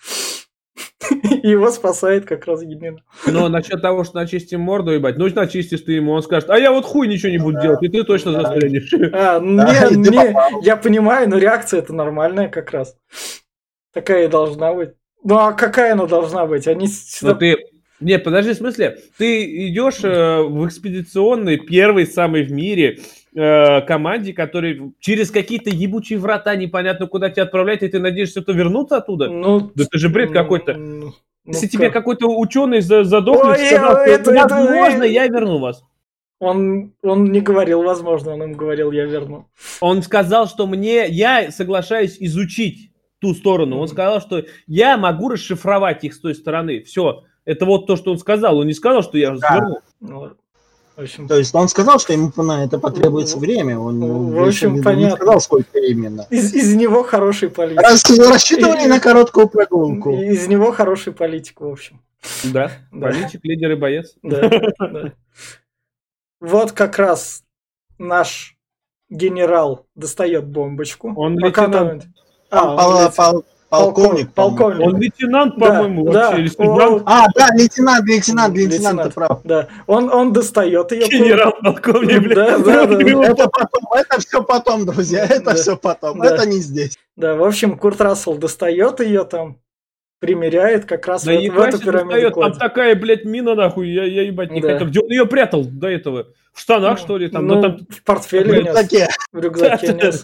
S1: И его спасает как раз генерал.
S3: Но насчет того, что начистим морду, ебать, ну начистишь ты ему, он скажет, а я вот хуй ничего не буду
S2: Да.
S3: делать, и ты точно
S2: Да.
S3: застрянешь.
S1: А,
S2: Да, и
S1: не,
S2: ты
S1: не,
S2: попал.
S1: я понимаю, но реакция это нормальная как раз. Такая и должна быть. Ну а какая она должна быть? Они
S3: Но
S1: сюда...
S3: ты... Нет, подожди, в смысле, ты идешь э, в экспедиционной, первой самой в мире э, команде, который через какие-то ебучие врата непонятно куда тебя отправляет, и ты надеешься, что вернуться оттуда?
S1: Ну,
S3: Да это же бред какой-то.
S1: ну,
S3: Если
S1: ну
S3: тебе
S1: как?
S3: какой-то ученый за- задохнет,
S1: Ой,
S3: сказал, что
S1: это- это-
S3: возможно, я верну вас.
S1: Он, он не говорил, возможно, он им говорил, я верну.
S3: Он сказал, что мне, я соглашаюсь изучить ту сторону. Он
S1: Мгм.
S3: сказал, что я могу расшифровать их с той стороны. Все. Это вот то, что он сказал. Он не сказал, что я
S2: Да.
S3: верну.
S1: Ну, в общем,
S2: То есть он сказал, что ему на это потребуется время. Он
S1: В
S2: ну,
S1: общем,
S2: еще не-
S1: понятно.
S2: не сказал, сколько именно.
S1: из, из него хороший политик.
S2: Раз рассчитывали на короткую прогулку.
S1: Из него хороший политик, в общем.
S3: Да.
S1: Да.
S3: Политик, лидер и боец.
S1: Да, да. Вот как раз наш генерал достает бомбочку.
S3: Он
S1: Пока
S3: лейтенант.
S1: там- А, он
S2: Пол-
S1: лейтенант.
S2: пол- Полковник. по-моему.
S1: Полковник.
S3: Он лейтенант,
S1: Да,
S3: по-моему,
S1: да.
S3: вообще. Или
S1: О,
S3: сержант.
S2: А, да, лейтенант, лейтенант, лейтенант, ты прав.
S1: Да, он, он достает ее.
S3: Генерал-полковник, блядь.
S1: Да, да, да.
S2: Это потом, это все потом, друзья, это
S1: Да.
S2: все потом,
S1: Да.
S2: это не здесь.
S1: Да, в общем, Курт Рассел достает ее там, примеряет как раз
S3: Да
S1: в, эту- в
S3: ебать,
S1: эту
S3: себе
S1: пирамиду
S3: достает, там
S1: кладет.
S3: такая, блядь, мина, нахуй, я, я ебать не
S1: Да.
S3: хотел. Где он ее прятал до этого? В штанах, что ли? Там,
S1: ну,
S3: ну, там...
S1: в портфеле
S2: В
S1: нес,
S2: рюкзаке.
S1: в рюкзаке нес.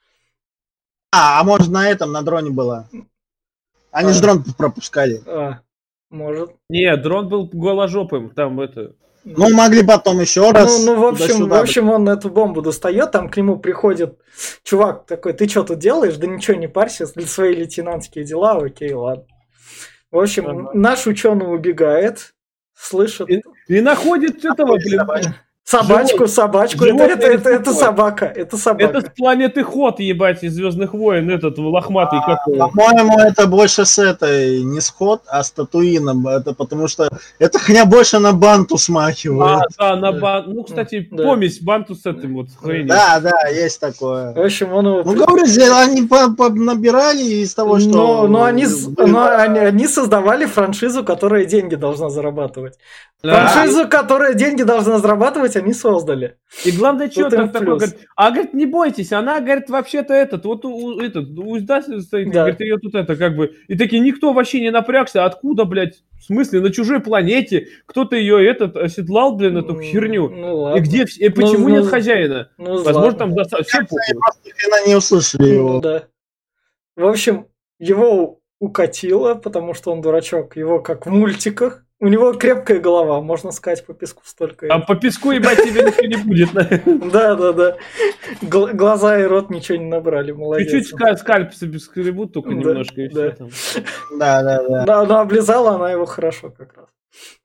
S2: А, а может на этом, на дроне было? Они
S1: А.
S2: же дрон пропускали.
S1: А, может.
S3: Нет, дрон был голожопым, там это...
S2: Ну, могли потом еще раз.
S1: Ну, ну, в общем, в
S2: туда-сюда.
S1: общем, он эту бомбу достает, там к нему приходит чувак такой, ты что тут делаешь? Да ничего не парься, для свои лейтенантские дела, окей, ладно. В общем,
S3: Ага.
S1: наш ученый убегает, слышит
S3: И, и находит этого, блин...
S1: собачку, собачку, это,
S3: животное
S1: это, это, это
S3: такое.
S1: собака, это собака.
S3: Это с планеты Ход, ебать, из Звездных войн, этот лохматый, как его.
S2: По-моему, это больше с этой, не с Ход, а с Татуином. Это потому что эта хня больше на Банту
S3: А,
S2: смахивает.
S3: да, на
S1: Да.
S3: бан... Ну, кстати,
S1: Да.
S3: помесь банту с этим вот хренью.
S2: Да, да, есть такое.
S1: В общем, он его...
S2: Ну, говорю, здесь они по- по- набирали из того, что...
S1: но, но они, с-
S2: было.
S1: но они, они создавали франшизу, которая деньги должна зарабатывать.
S3: Да.
S1: Франшизу, которая деньги должна зарабатывать, они создали.
S3: И главное, что
S1: Вот им
S3: там такое,
S1: плюс.
S3: говорит, а, говорит, не бойтесь, она, говорит, вообще-то этот, вот у, у- этот, у издателя стоит,
S1: Да.
S3: говорит, ее тут это, как бы, и такие, никто вообще не напрягся, откуда, блядь, в смысле, на чужой планете, кто-то ее, этот, оседлал, блин, эту
S1: М,
S3: херню,
S1: Ну ладно.
S3: и где, вс- и почему
S1: ну,
S3: нет хозяина?
S1: Ну,
S3: Возможно,
S1: ладно.
S3: там доста- все
S2: Они
S3: похуй.
S2: просто ни хрена не услышали
S1: Ну
S2: его.
S1: да. В общем, его укатило, потому что он дурачок. Его как в мультиках. У него крепкая голова, можно сказать, по песку столько.
S3: А по песку, ебать, тебе ничего не будет.
S1: Да, да, да. Гл- глаза и рот ничего не набрали, молодец.
S3: Чуть-чуть ска- скальп себе скребут, только
S1: Да,
S3: немножко, и
S1: да.
S3: все там.
S2: Да, да, да.
S1: Да, но облизала она его хорошо как раз.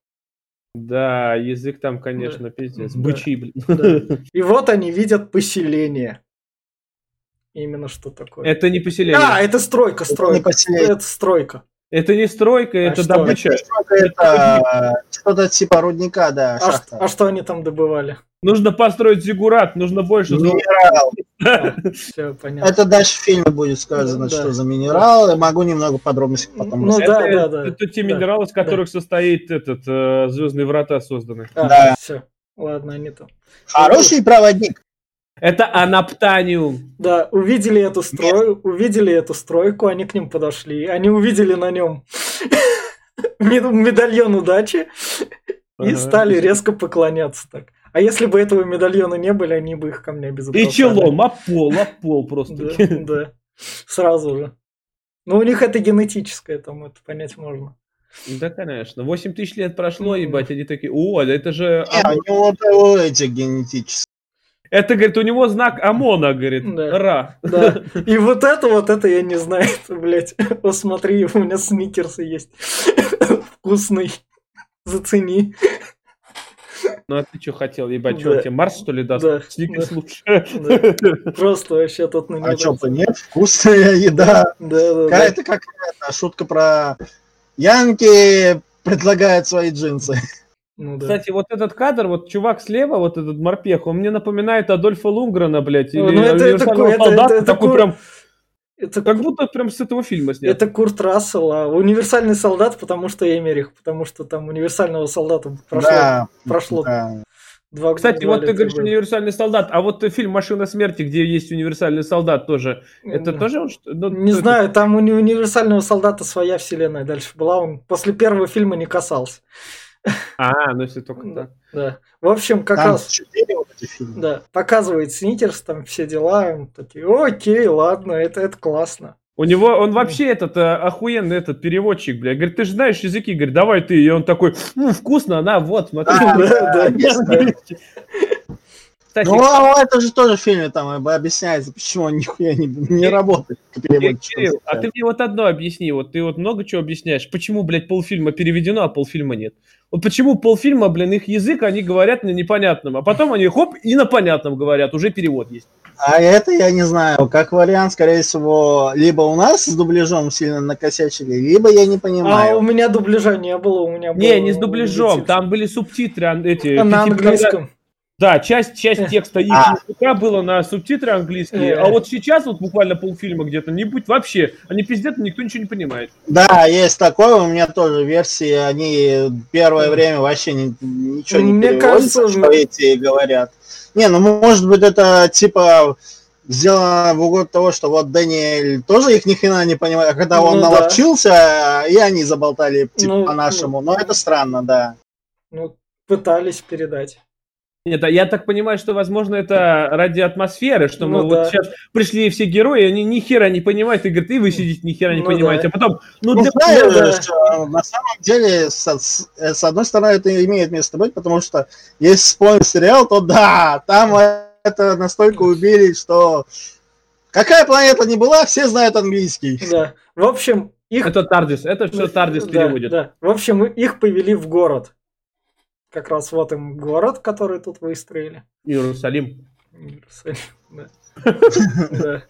S3: Да, язык там, конечно, пиздец.
S1: Да.
S3: Бычий, блин.
S1: Да. И вот они видят поселение. Именно что такое.
S3: Это не поселение.
S1: А, это стройка,
S2: Это не
S1: стройка.
S2: поселение.
S1: Это стройка.
S3: Это не стройка, это
S1: что?
S3: добыча.
S2: Это что-то типа рудника, да,
S1: А, ш-
S2: шахта.
S1: а что они там добывали?
S3: Нужно построить зиггурат, нужно больше золота.
S2: Минерал.
S1: Все понятно.
S2: Это дальше в фильме будет сказано,
S1: Да.
S2: что за минерал. Могу немного подробностей потом
S1: Ну,
S2: рассказать.
S1: да,
S3: это,
S1: да, да.
S3: это те
S1: Да.
S3: минералы, из которых состоит этот э, Звездные врата созданы.
S1: А,
S2: Да.
S1: все. Ладно, они там.
S2: Хороший проводник.
S3: Это анаптаниум.
S1: Да, увидели эту строй, увидели эту стройку, они к ним подошли, они увидели на нем медальон удачи и
S3: Ага.
S1: стали резко поклоняться так. А если бы этого медальона не были, они бы их ко мне без
S3: И челом, об пол, об пол просто.
S1: Да, да. Сразу же. Ну, у них это генетическое, там это понять можно.
S3: Да, конечно. восемь тысяч лет прошло,
S1: Мгм.
S3: ебать, они такие, о, да это же...
S2: Не,
S3: Ам-
S2: у него вот его эти генетические.
S3: Это, говорит, у него знак ОМОНа, говорит,
S1: Да.
S3: Ра.
S1: Да. И вот это, вот это я не знаю, блять. Посмотри, у меня сникерсы есть. Вкусный. Зацени.
S3: Ну а ты что хотел, ебать,
S1: Да.
S3: что, он тебе Марс, что ли, даст?
S1: Да,
S3: Сникерс
S1: да.
S3: лучше.
S1: Да. Просто вообще тут на
S2: А
S1: него.
S2: что, нет? Вкусная еда.
S1: Да, да, да.
S2: Какая-то какая-то шутка про Янки предлагает свои джинсы.
S1: Ну да.
S3: Кстати, вот этот кадр, вот чувак слева, вот этот морпех, он мне напоминает Адольфа Лунгрена, блядь, или
S1: Ну, это, это,
S3: универсального
S1: это,
S3: солдата,
S1: это, это,
S3: такой
S1: Кур-
S3: прям,
S1: это,
S3: как
S1: Ку-
S3: будто прям с этого фильма снят.
S1: это Курт Рассел, а универсальный солдат, потому что Эмерих, потому что там универсального солдата прошло,
S2: Да,
S1: прошло
S2: да.
S1: два,
S3: Кстати,
S1: два
S3: вот ты
S1: лета
S3: говоришь
S1: было.
S3: универсальный солдат, а вот фильм «Машина смерти», где есть универсальный солдат тоже, это
S1: М,
S3: тоже он? что- ну,
S1: Не
S3: кто это?
S1: знаю, там у уни- универсального солдата своя вселенная дальше была, он после первого фильма не касался.
S3: А, ну если только
S1: Да,
S3: так.
S1: да. В общем, как
S2: Там
S1: раз,
S2: четыре вот эти фильма.
S1: да, показывает Сникерс, там все дела, и такие, окей, ладно, это, это классно.
S3: У него, он вообще этот э, охуенный этот переводчик, бля. Говорит, ты же знаешь языки, говорит, давай ты. И он такой, ну, вкусно, на, вот, смотри.
S2: Да,
S1: Да, да,
S2: есть, да.
S3: Кстати,
S2: Ну, а это же тоже в фильме там объясняется, почему он нихуя не, не
S3: Кирилл,
S2: работает. как
S3: Кирилл,
S2: переводчик.
S3: Кирилл, а ты мне вот одно объясни, вот ты вот много чего объясняешь. Почему, блядь, полфильма переведено, а полфильма нет? Вот почему полфильма, блин, их язык, они говорят на непонятном, а потом они хоп, и на понятном говорят, уже перевод есть.
S2: А это я не знаю. Как вариант, скорее всего, либо у нас с дубляжом сильно накосячили, либо я не
S1: А
S2: понимаю.
S1: у меня дубляжа не было, у меня
S3: Не,
S1: было
S3: не с дубляжом,
S1: летит-
S3: там были субтитры, ан- эти...
S1: на
S3: пяти-
S1: английском.
S3: Да, часть, часть
S1: Эх.
S3: текста их
S2: А.
S3: языка было на субтитры английские,
S1: Э.
S3: а вот сейчас вот буквально полфильма где-то не будет вообще, они пиздят, никто ничего не понимает.
S2: Да, есть такое, у меня тоже версии, они первое время вообще ни- ничего не
S1: Мне
S2: переводится,
S1: кажется,
S2: что эти говорят. Не, ну может быть это типа сделано в угоду того, что вот Дэниэль тоже их ни хрена не понимает, а когда он
S1: Ну да.
S2: наловчился, и они заболтали типа
S1: Ну,
S2: по-нашему. Но это странно, да.
S1: Ну, пытались передать.
S3: Нет, а я так понимаю, что, возможно, это ради атмосферы, что мы
S1: Ну
S3: вот
S1: да.
S3: сейчас пришли все герои, они ни хера не понимают, и говорят, и вы сидите, ни хера не
S1: Ну
S3: понимаете,
S1: да.
S3: а потом, ну,
S2: Ну,
S3: да,
S2: знаешь,
S1: ну да.
S2: что на самом деле, с, с- с одной стороны, это имеет место быть, потому что если вспомнить сериал, то да, там это настолько убили, что какая планета не была, все знают английский.
S1: Да. В общем, их...
S3: это Тардис, это все Тардис
S1: Да,
S3: переводит.
S1: да. В общем, их повели в город. Как раз вот им город, который тут выстроили.
S3: Иерусалим.
S1: Иерусалим, да. Да.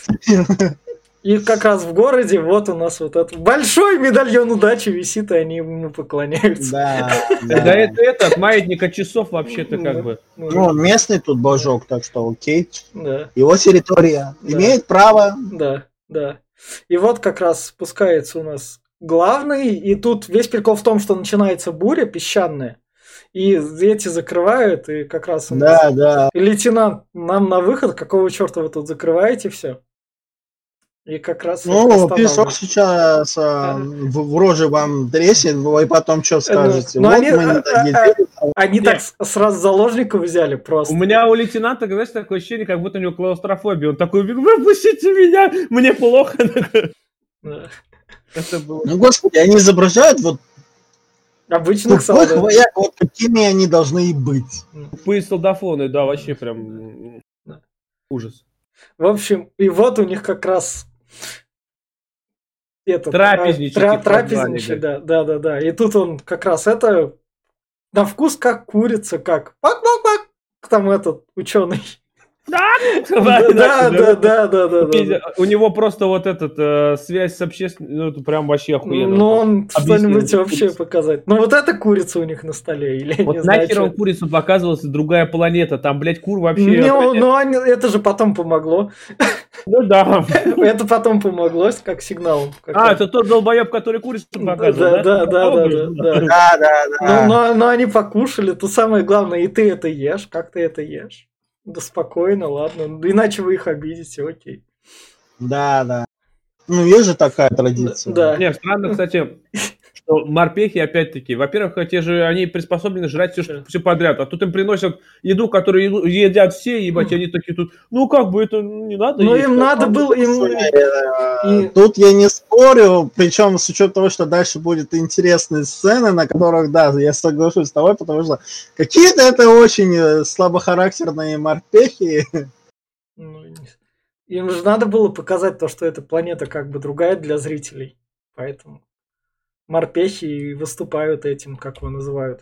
S1: И как раз в городе вот у нас вот этот большой медальон удачи висит, и они ему поклоняются.
S2: Да,
S3: Да,
S2: да.
S3: это, это от маятника часов вообще-то как
S1: Да.
S3: бы.
S2: Ну, местный тут божок, так что окей.
S1: Да,
S2: Его территория.
S1: Да.
S2: Имеет право.
S1: да, да. И вот как раз спускается у нас главный, и тут весь прикол в том, что начинается буря песчаная, и эти закрывают, и как раз у нас...
S2: Да, да.
S1: И лейтенант, нам на выход, какого черта вы тут закрываете все? И как раз...
S2: Ну,
S1: останавливают.
S2: песок сейчас а, в, в роже вам тресит, вы потом что скажете?
S1: ну,
S2: Вот
S1: они-
S2: мы не
S1: а-
S2: догадались.
S1: Они
S3: Нет.
S1: так с- сразу заложников взяли просто.
S3: У меня у лейтенанта, знаешь, такое ощущение, как будто у него клаустрофобия. Он такой, выпустите меня, мне плохо.
S1: Да.
S3: Это было...
S2: Ну, господи, они изображают вот
S1: Обычных
S2: тупых
S1: солдат.
S2: вояк, вот какими они должны и быть.
S3: Тупые солдафоны, да, вообще прям
S1: Да.
S3: ужас.
S1: В общем, и вот у них как раз этот,
S3: Трапезничать
S1: а, тра-
S3: их позвали,
S1: трапезничать, да, да, да, да. И тут он как раз это на вкус как курица, как пак-пак-пак, там этот ученый. Да, да, да, да, да, да, да.
S3: У него просто вот этот э, связь с общественным, ну это прям вообще охуенно.
S1: Ну, он
S3: Объяснил,
S1: что-нибудь
S3: это
S1: вообще
S3: курица.
S1: показать. Ну, вот это курица у них на столе, или я
S3: Вот
S1: не знаю,
S3: нахер
S1: что.
S3: он курицу показывался, другая планета, там, блядь, кур вообще...
S1: Ну, ну, они- это же потом помогло.
S3: Ну да.
S1: Это потом помогло, как сигналом. как
S3: А,
S1: раз.
S3: это тот долбоеб, который курицу показывал,
S1: Да, да, да, да,
S3: Помнишь?
S1: да, да.
S2: Да, да,
S1: Ну,
S2: да.
S1: но, но они покушали, то самое главное, и ты это ешь, как ты это ешь. Да спокойно, ладно, иначе вы их обидите, окей.
S2: Да, да. Ну, есть же такая традиция.
S1: Да.
S3: Не, странно, кстати, что морпехи, опять-таки, во-первых, те же, они приспособлены жрать все, все подряд, а тут им приносят еду, которую еду- едят все, ебать, и они такие тут, ну как бы это не надо
S1: Ну,
S3: есть,
S1: им
S3: как
S1: надо
S3: бы».
S1: было, им...
S2: Э,
S1: И-
S2: Тут я не спорю, причем с учетом того, что дальше будут интересные сцены, на которых, да, я соглашусь с тобой, потому что какие-то это очень э, слабохарактерные морпехи.
S1: ну, не- им же надо было показать то, что эта планета как бы другая для зрителей. Поэтому морпехи и выступают этим, как его называют.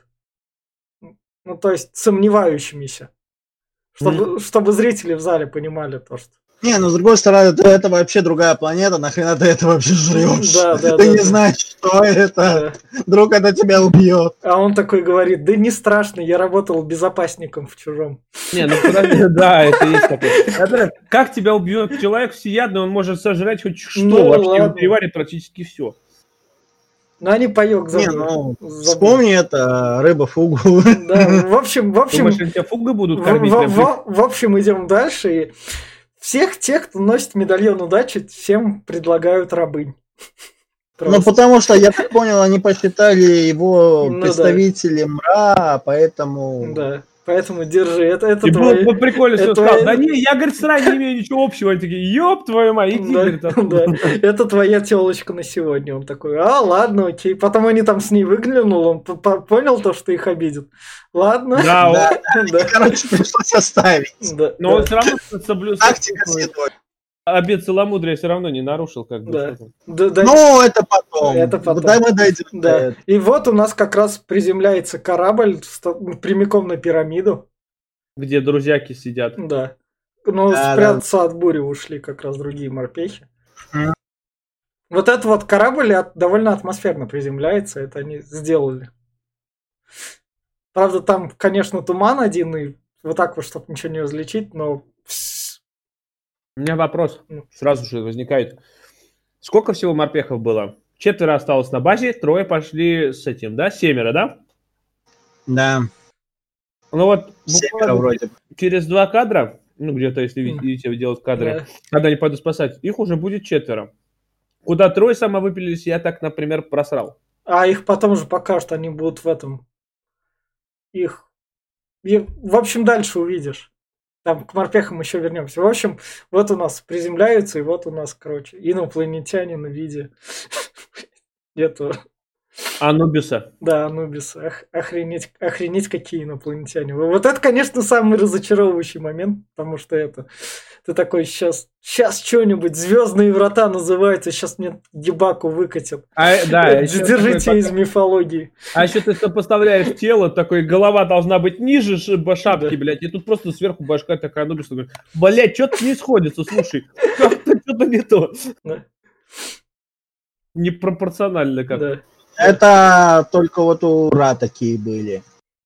S1: Ну, то есть сомневающимися. Чтобы, чтобы зрители в зале понимали то, что...
S2: Не, ну с другой стороны, это, это вообще другая планета, нахрена ты это вообще жрешь?
S1: Да, да,
S2: ты
S1: да,
S2: не
S1: да.
S2: знаешь, что это.
S1: Да.
S2: Вдруг это тебя убьет.
S1: А он такой говорит, да не страшно, я работал безопасником в «Чужом».
S3: Не, ну подожди, да, это есть такое. Это, как тебя убьет человек всеядный, он может сожрать хоть что,
S1: Ну,
S3: вообще
S1: ладно.
S3: он переварит практически все.
S1: Ну, они паёк
S2: Не,
S1: забыли.
S2: ну,
S1: Забыли.
S2: вспомни это, рыба фугу.
S1: Да, в общем, в общем,
S3: Думаешь, они тебя фугой будут
S1: в,
S3: кормить?
S1: в-
S3: на
S1: в- в общем, идем дальше. И всех тех, кто носит медальон удачи, всем предлагают рабынь.
S2: Ну,
S1: Просто.
S2: потому что, я так понял, они посчитали его
S1: Ну да.
S2: представителем Ра, поэтому...
S1: Да, поэтому держи, это, это
S3: И было
S1: твой...
S3: бы прикольно, если он
S1: это
S3: сказал,
S1: твоя-
S3: да не, я, говорит, с Рай не имею ничего общего. Они такие, ёб твою мать, иди,
S1: Да,
S3: говорит, оттуда.
S1: да. Это твоя телочка на сегодня. Он такой, а, ладно, окей. Потом они там с ней выглянул, он п- п- понял то, что их обидит. Ладно.
S3: Да,
S2: Да,
S3: он-
S1: Да,
S2: короче, пришлось оставить.
S1: да,
S3: но он
S1: да,
S3: все равно соблюл
S2: Тактика с едой.
S3: обет целомудрия все равно не нарушил, как бы.
S1: да.
S3: что там.
S1: Да, да.
S2: Ну, это потом.
S1: Это потом.
S2: Дай мы дойдем до
S1: Да.
S2: этого.
S1: И вот у нас как раз приземляется корабль ста- прямиком на пирамиду.
S3: Где друзьяки сидят.
S1: Да. Но
S2: Да,
S1: спрятаться от бури ушли как раз другие морпехи.
S2: Мгм.
S1: Вот этот вот корабль от- довольно атмосферно приземляется, это они сделали. Правда, там, конечно, туман один, и вот так вот, чтобы ничего не различить, но... пс,
S3: У меня вопрос
S1: Ну.
S3: сразу же возникает. Сколько всего морпехов было? Четверо осталось на базе, трое пошли с этим, да? Семеро, да?
S2: Да,
S3: Ну вот
S2: семеро
S3: буквально
S2: вроде бы.
S3: через два кадра, ну где-то, если ви-
S1: Мгм.
S3: видите, делать кадры,
S1: да.
S3: когда они пойдут спасать, их уже будет четверо. Куда трое самовыпились, я так, например, просрал.
S1: А их потом же покажут, они будут в этом... Их... и, в общем, дальше увидишь. Там к морпехам еще вернемся. В общем, вот у нас приземляются, и вот у нас, короче, инопланетянин в виде этого,
S3: Анубиса.
S1: да, Анубиса. Ох- охренеть, охренеть, какие инопланетяне. Вот это, конечно, самый разочаровывающий момент, потому что это... Ты такой, сейчас, сейчас что-нибудь, звездные врата называются, сейчас мне ебаку выкатят.
S3: А, да, еще
S1: Держите
S3: такой
S1: из мифологии.
S3: А еще ты сопоставляешь тело, такой голова должна быть ниже ш- шапки,
S1: Да.
S3: блядь, и тут просто сверху башка такая, ну, что говорит, блядь, что-то не сходится, слушай, как-то что-то не то.
S1: Да.
S3: Непропорционально как-то.
S1: Да.
S2: Это только вот у Ра такие были.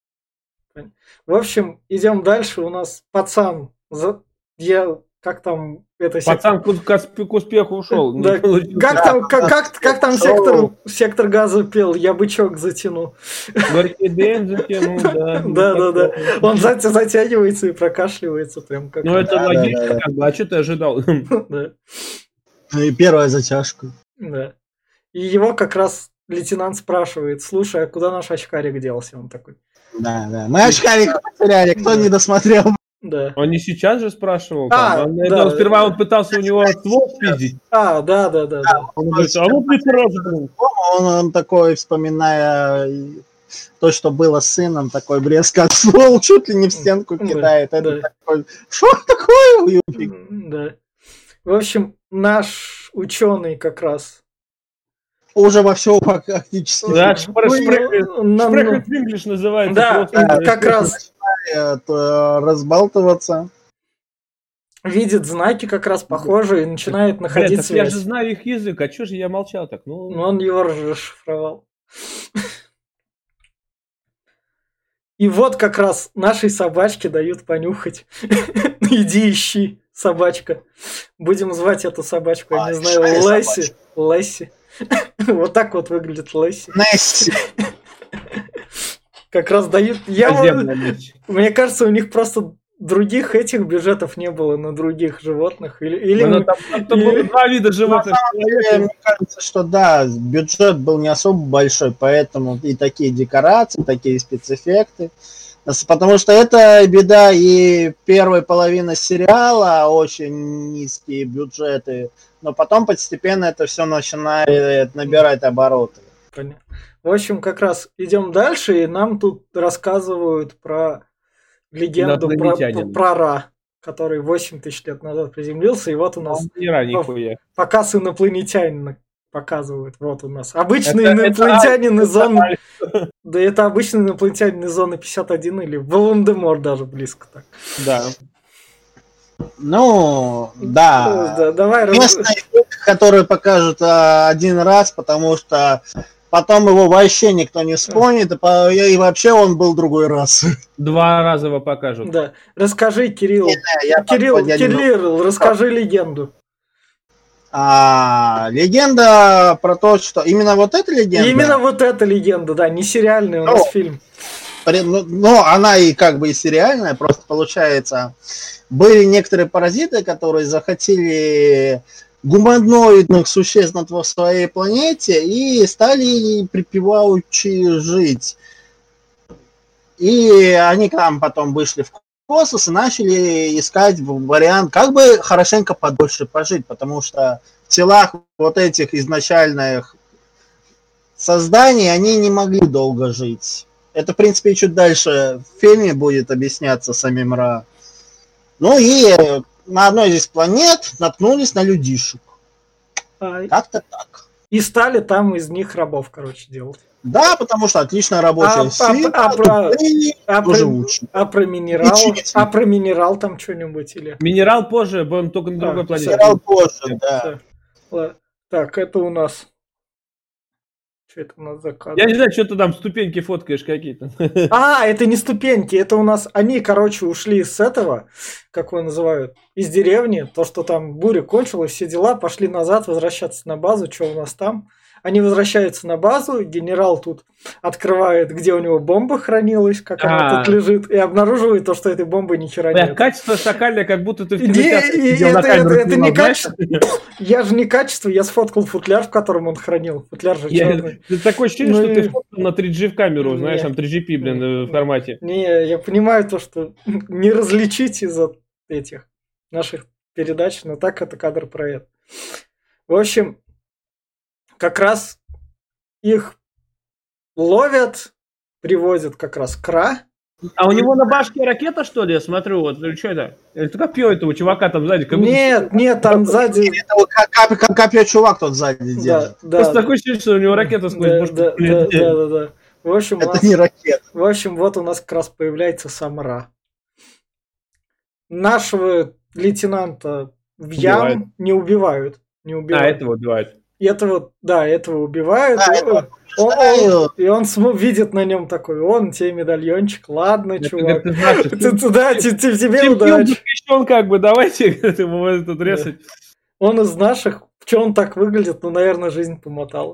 S1: В общем, идем дальше. У нас пацан. за- Я как там это сек-
S3: Пацан к, к- к успеху ушел. не
S1: Да,
S3: получилось.
S1: Как там, как, как, как там
S2: Шоу.
S1: сектор, сектор газа пел? Я бычок затяну.
S3: Горький дым затянул, да.
S1: Да, да, да. Он зат- затягивается и прокашливается прям как.
S3: Ну, это
S2: Да, да,
S3: логично,
S2: да, да.
S3: как бы, а что ты ожидал?
S1: Да,
S2: Ну и первая затяжка.
S1: да. И его как раз лейтенант спрашивает: слушай, а куда наш очкарик делся? Он такой:
S2: Да, да. Мы очкарика потеряли, кто не досмотрел.
S1: да.
S3: Он не сейчас же спрашивал.
S1: А,
S3: там. Он,
S1: да.
S3: это, сперва он пытался у него ствол спиздить.
S1: А, да, да, да, да.
S3: Он говорит, а вот ты сразу, блин.
S2: Он, он такой, вспоминая то, что было с сыном, такой блеск ствол чуть ли не в стенку
S1: Да,
S2: кидает. Это
S1: да.
S2: такой, что такое, уютик?
S1: М, Да. В общем, наш ученый как раз.
S2: Уже во все практически.
S3: Да, шпр-
S1: Ну,
S3: шпрехает
S1: ну, нам-
S3: шпрехает English называется.
S1: Да,
S3: просто.
S1: как раз
S2: Начинает, э, разбалтываться.
S1: видит знаки как раз похожие и начинает
S3: Блядь,
S1: находить
S3: так я
S1: связь.
S3: же знаю их язык, а чё же я молчал так? Ну,
S1: Но он его расшифровал. И вот как раз нашей собачке дают понюхать. Иди ищи, собачка. Будем звать эту собачку, я не
S2: Большая
S1: знаю, Лесси.
S2: собачка.
S1: Лесси. Вот так вот выглядит Лесси.
S2: Несси.
S1: Как раз дают... Я,
S3: подземная вещь.
S1: мне кажется, у них просто других этих бюджетов не было на других животных. Или, или
S3: Ну,
S1: мы-
S3: там, там- там
S1: или-
S3: было два вида животных.
S2: Э, Мне кажется, что да, бюджет был не особо большой, поэтому и такие декорации, такие спецэффекты. С- Потому что это беда и первой половины сериала, очень низкие бюджеты, но потом постепенно это все начинает набирать обороты.
S1: Понятно. В общем, как раз идем дальше, и нам тут рассказывают про легенду про,
S3: Инопланетянина.
S1: про Ра, который восемь тысяч лет назад приземлился, и вот у нас
S3: Мира нихуя.
S1: показ инопланетянина показывают. Вот у нас обычный
S3: Это- это
S1: инопланетянин из зоны... Да это обычный инопланетянин из зоны пятьдесят один или Волан-де-Мор даже близко так.
S3: Да.
S2: Ну, да.
S1: Да, давай раз-
S2: Местный эффект, который покажут а, один раз, потому что потом его вообще никто не вспомнит, и, по- и вообще он был другой раз.
S3: Два раза его покажут.
S1: Да. Расскажи, Кирилл.
S2: Я
S1: Кирилл,
S2: под- я не знаю.
S1: Кирилл, расскажи легенду.
S2: А, легенда про то, что именно вот эта легенда.
S1: Именно вот эта легенда, да, не сериальный у нас
S2: Ну,
S1: фильм.
S2: При- Ну, ну, она и как бы и сериальная, просто получается, были некоторые паразиты, которые захотели гуманоидных существ на своей планете и стали припеваючи жить. И они там потом вышли в космос и начали искать вариант, как бы хорошенько подольше пожить, потому что в телах вот этих изначальных созданий они не могли долго жить. Это, в принципе, чуть дальше в фильме будет объясняться самим Ра. Ну и на одной из планет наткнулись на людишек.
S1: А,
S2: Как-то так.
S1: И стали там из них рабов, короче, делать.
S2: Да, потому что отличная рабочая
S1: А- а-
S2: сила,
S1: а про-
S2: тупые
S1: А
S2: тоже
S1: про,
S2: лучше.
S1: а про минерал?
S2: Учите.
S1: А про минерал там что-нибудь или?
S3: Минерал позже, бо он только на
S1: А,
S3: другой планете.
S2: Сериал позже, да.
S1: Всё. Ла- Так, это у нас. Что это у нас за кадр?
S3: Я не знаю, что ты там ступеньки фоткаешь какие-то.
S1: А, это не ступеньки, это у нас... Они, короче, ушли с этого, как его называют, из деревни. То, что там буря кончилась, все дела, пошли назад, возвращаться на базу, что у нас там. Они возвращаются на базу, генерал тут открывает, где у него бомба хранилась, как она
S3: А.
S1: тут лежит, и обнаруживает то, что этой бомбы ни хера
S3: Бля,
S1: нет.
S3: качество шакальное, как будто ты в
S1: Не,
S3: кинотеатре
S1: и-
S3: сидел на
S1: это-
S3: камеру
S1: это- это
S3: снимал,
S1: не
S3: знаешь?
S1: Я же не качество, я сфоткал футляр, в котором он хранил. Футляр же
S3: Я-
S1: черный.
S3: это Такое ощущение,
S1: Ну
S3: что
S1: и-
S3: ты фоткал на три джи в камеру,
S1: Не.
S3: знаешь, там три джи пи, блин, э, в формате.
S1: Не, я понимаю то, что не различить из-за этих наших передач, но так это кадр про это. В общем, как раз их ловят, привозят как раз к Ра.
S3: А у него на башке ракета, что ли? Я смотрю, вот, что это? Это копье этого чувака там сзади. как будто-
S1: Нет, нет, там сзади...
S2: Это вот как, как, как копье чувак тот сзади
S1: Да,
S2: держит.
S1: да,
S3: Просто такое ощущение, что у него ракета сквозь
S1: да,
S3: башку.
S1: да, да, да, да, да. В общем, у
S2: Это
S1: нас-
S2: не ракета.
S1: В общем, вот у нас как раз появляется сам Ра. Нашего лейтенанта в ям
S3: Убивают.
S1: не убивают. Не
S3: А,
S1: убивают.
S3: этого убивают.
S1: Этого, да, этого убивают.
S2: Да,
S1: И
S2: этого
S1: он, он-
S2: знаю.
S1: и он см- видит на нем такой, он, тебе медальончик, ладно,
S3: Это,
S1: чувак.
S3: говорит, из наших.
S1: Ты туда, те- те- тебе
S3: Чем
S1: удачи.
S3: он как бы, давайте его этот резать.
S1: Он из наших, что он так выглядит, ну, наверное, жизнь помотала.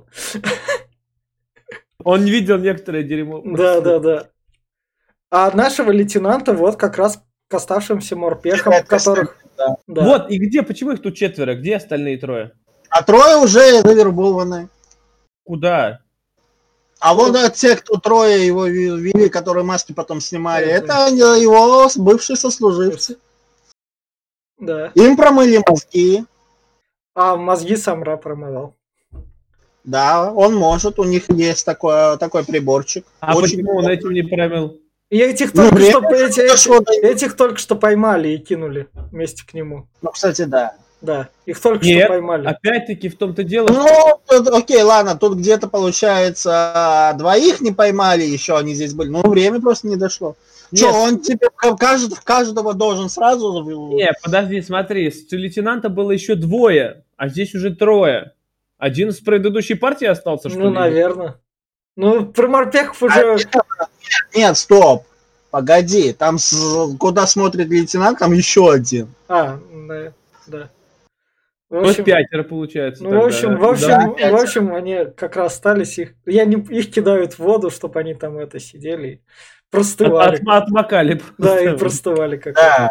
S3: Он не видел некоторое дерьмо.
S1: Да, да, да. А нашего лейтенанта вот как раз к оставшимся морпехам,
S2: Это,
S1: которых...
S2: да.
S1: Да.
S3: Вот, и где, почему их тут четверо? Где остальные трое?
S2: А трое уже завербованы.
S3: Куда?
S2: А вот а, те, кто трое его ви- вели, которые маски потом снимали,
S1: Это-
S2: это его бывшие сослуживцы.
S1: Да.
S2: Им промыли мозги.
S1: А мозги сам Ра промывал.
S2: Да, он может, у них есть такой, такой приборчик.
S3: А
S2: Очень
S3: почему он этим не промыл?
S1: И этих
S2: Ну,
S1: только,
S2: время
S1: что, эти- эти-
S2: дошло до-
S1: этих только что поймали и кинули вместе к нему.
S2: Ну, кстати, да.
S1: Да, их только
S3: Нет,
S1: что поймали.
S3: Опять-таки в том-то дело,
S2: Ну, тут, окей, ладно, тут где-то, получается, двоих не поймали, еще они здесь были. Ну, время просто не дошло.
S3: Нет.
S2: Что, он тебе в кажд- в каждого должен сразу...
S3: Не, подожди, смотри, с лейтенанта было еще двое, а здесь уже трое. Один с предыдущей партии остался, что
S1: Ну,
S3: ли?
S1: наверное. Ну, про морпехов уже...
S2: А, нет, нет, стоп. Погоди, там с- куда смотрит лейтенант, там еще один.
S1: А, да, да. В
S3: Вот
S1: общем,
S3: пятеро получается.
S1: ну, в
S3: тогда.
S1: общем, в общем,
S2: Да, пять.
S1: в общем, они как раз остались, их, я не, их кидают в воду, чтобы они там это сидели и
S3: От-
S1: простывали.
S3: отма- отмокали.
S1: Да, и
S3: просто.
S1: простывали как
S2: Да,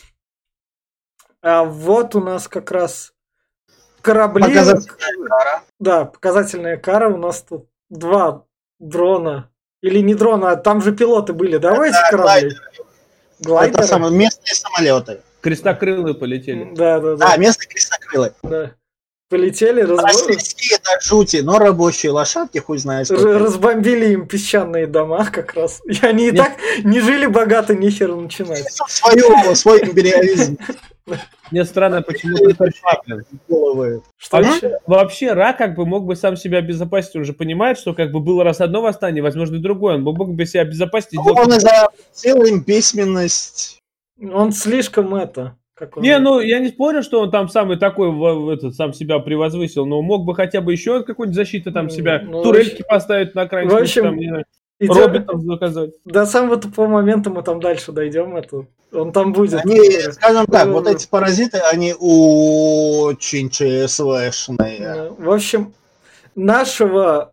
S1: А вот у нас как раз корабли.
S2: показательная кара.
S1: Да, показательная кара. У нас тут два дрона. Или не дрона, а там же пилоты были. Давайте
S2: Да,
S1: корабли.
S2: Это
S1: Глайдеры.
S2: самое, местные самолеты.
S3: Крестокрылые полетели.
S1: Да, да, да.
S2: Да, местные крестокрылы.
S1: да. Полетели, разбо-
S2: Российские до жути, но рабочие лошадки, хуй знает
S1: р-
S2: сколько.
S1: разбомбили им песчаные дома как раз. И они и
S3: Нет.
S1: так не жили богато, нихер начинать.
S2: Свою, свой империализм
S3: Мне странно, почему только два, блин.
S2: головы.
S1: Что
S3: А
S1: еще?
S3: Вообще, Ра как бы мог бы сам себя обезопасить. Он же понимает, что как бы было раз одно восстание, возможно, и другое. Он бы мог бы себя обезопасить. и делать-
S2: Он и запретил им письменность.
S1: Он слишком это. Как он...
S3: Не, ну я не спорю, что он там самый такой, в, в этот, сам себя превозвысил, но мог бы хотя бы еще какой-нибудь защиты там себя,
S1: Ну,
S3: турельки
S1: в общем-
S3: поставить на крайний
S1: в
S3: случай,
S1: общем,
S3: там, не знаю,
S1: идем-
S3: роботов заказать.
S1: До самого тупого момента мы там дальше дойдем. Это... Он там будет.
S2: Они, скажем так, вот
S1: Ну,
S2: эти паразиты, они очень ЧСВшные.
S1: В общем, нашего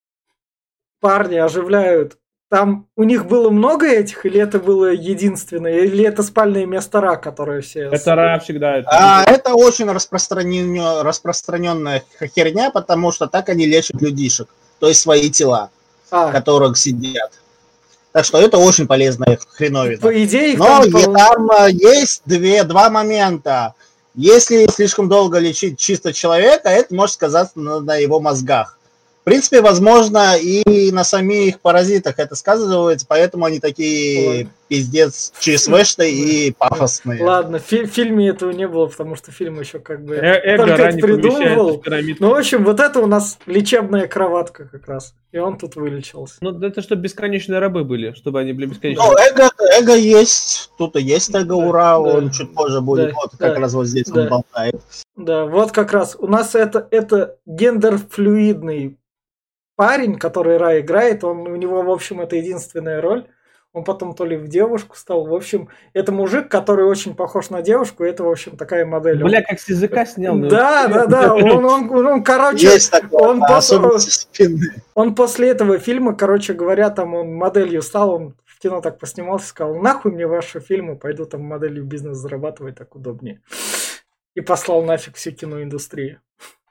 S1: парня оживляют. Там у них было много этих, или это было единственное, или это спальное место Ра, которое все...
S3: Это Ра всегда. Это...
S2: А это очень распространен... распространенная херня, потому что так они лечат людишек, то есть свои тела,
S1: А,
S2: в которых сидят. Так что это очень полезная хреновина.
S1: по идее, их
S2: Но
S1: там...
S2: и там э, есть две, два момента. Если слишком долго лечить чисто человека, это может сказаться на, на его мозгах. В принципе, возможно, и на самих паразитах это сказывается, поэтому они такие
S1: Ладно.
S2: пиздец ЧСВшные и пафосные.
S1: Ладно, в фи- фильме этого не было, потому что фильм еще как бы
S3: Э- эго
S1: только
S3: Ра
S1: это
S3: не помещается
S1: придумывал.
S3: в пирамидку.
S1: Ну, в общем, вот это у нас лечебная кроватка как раз. И он тут вылечился.
S3: Ну, это чтобы бесконечные рабы были, чтобы они были бесконечные.
S2: Ну, эго, эго есть, тут и есть эго,
S1: Да,
S2: ура,
S1: да,
S2: он чуть позже будет,
S1: да,
S2: вот как
S1: да,
S2: раз вот здесь
S1: да.
S2: он болтает.
S1: Да, вот как раз. У нас это, это гендерфлюидный парень, который Ра играет. Он, у него, в общем, это единственная роль. Он потом то ли в девушку стал. В общем, это мужик, который очень похож на девушку. И это, в общем, такая модель.
S3: Бля, как с языка снял. ну.
S1: Да, да, да. Он, он, он, он, короче,
S2: Есть такое,
S1: он,
S2: а
S1: пос-
S2: особенно со спины.
S1: он после этого фильма, короче говоря, там он моделью стал, он в кино так поснимался, сказал, нахуй мне ваши фильмы, пойду там моделью бизнес зарабатывать, так удобнее. И послал нафиг всю киноиндустрию.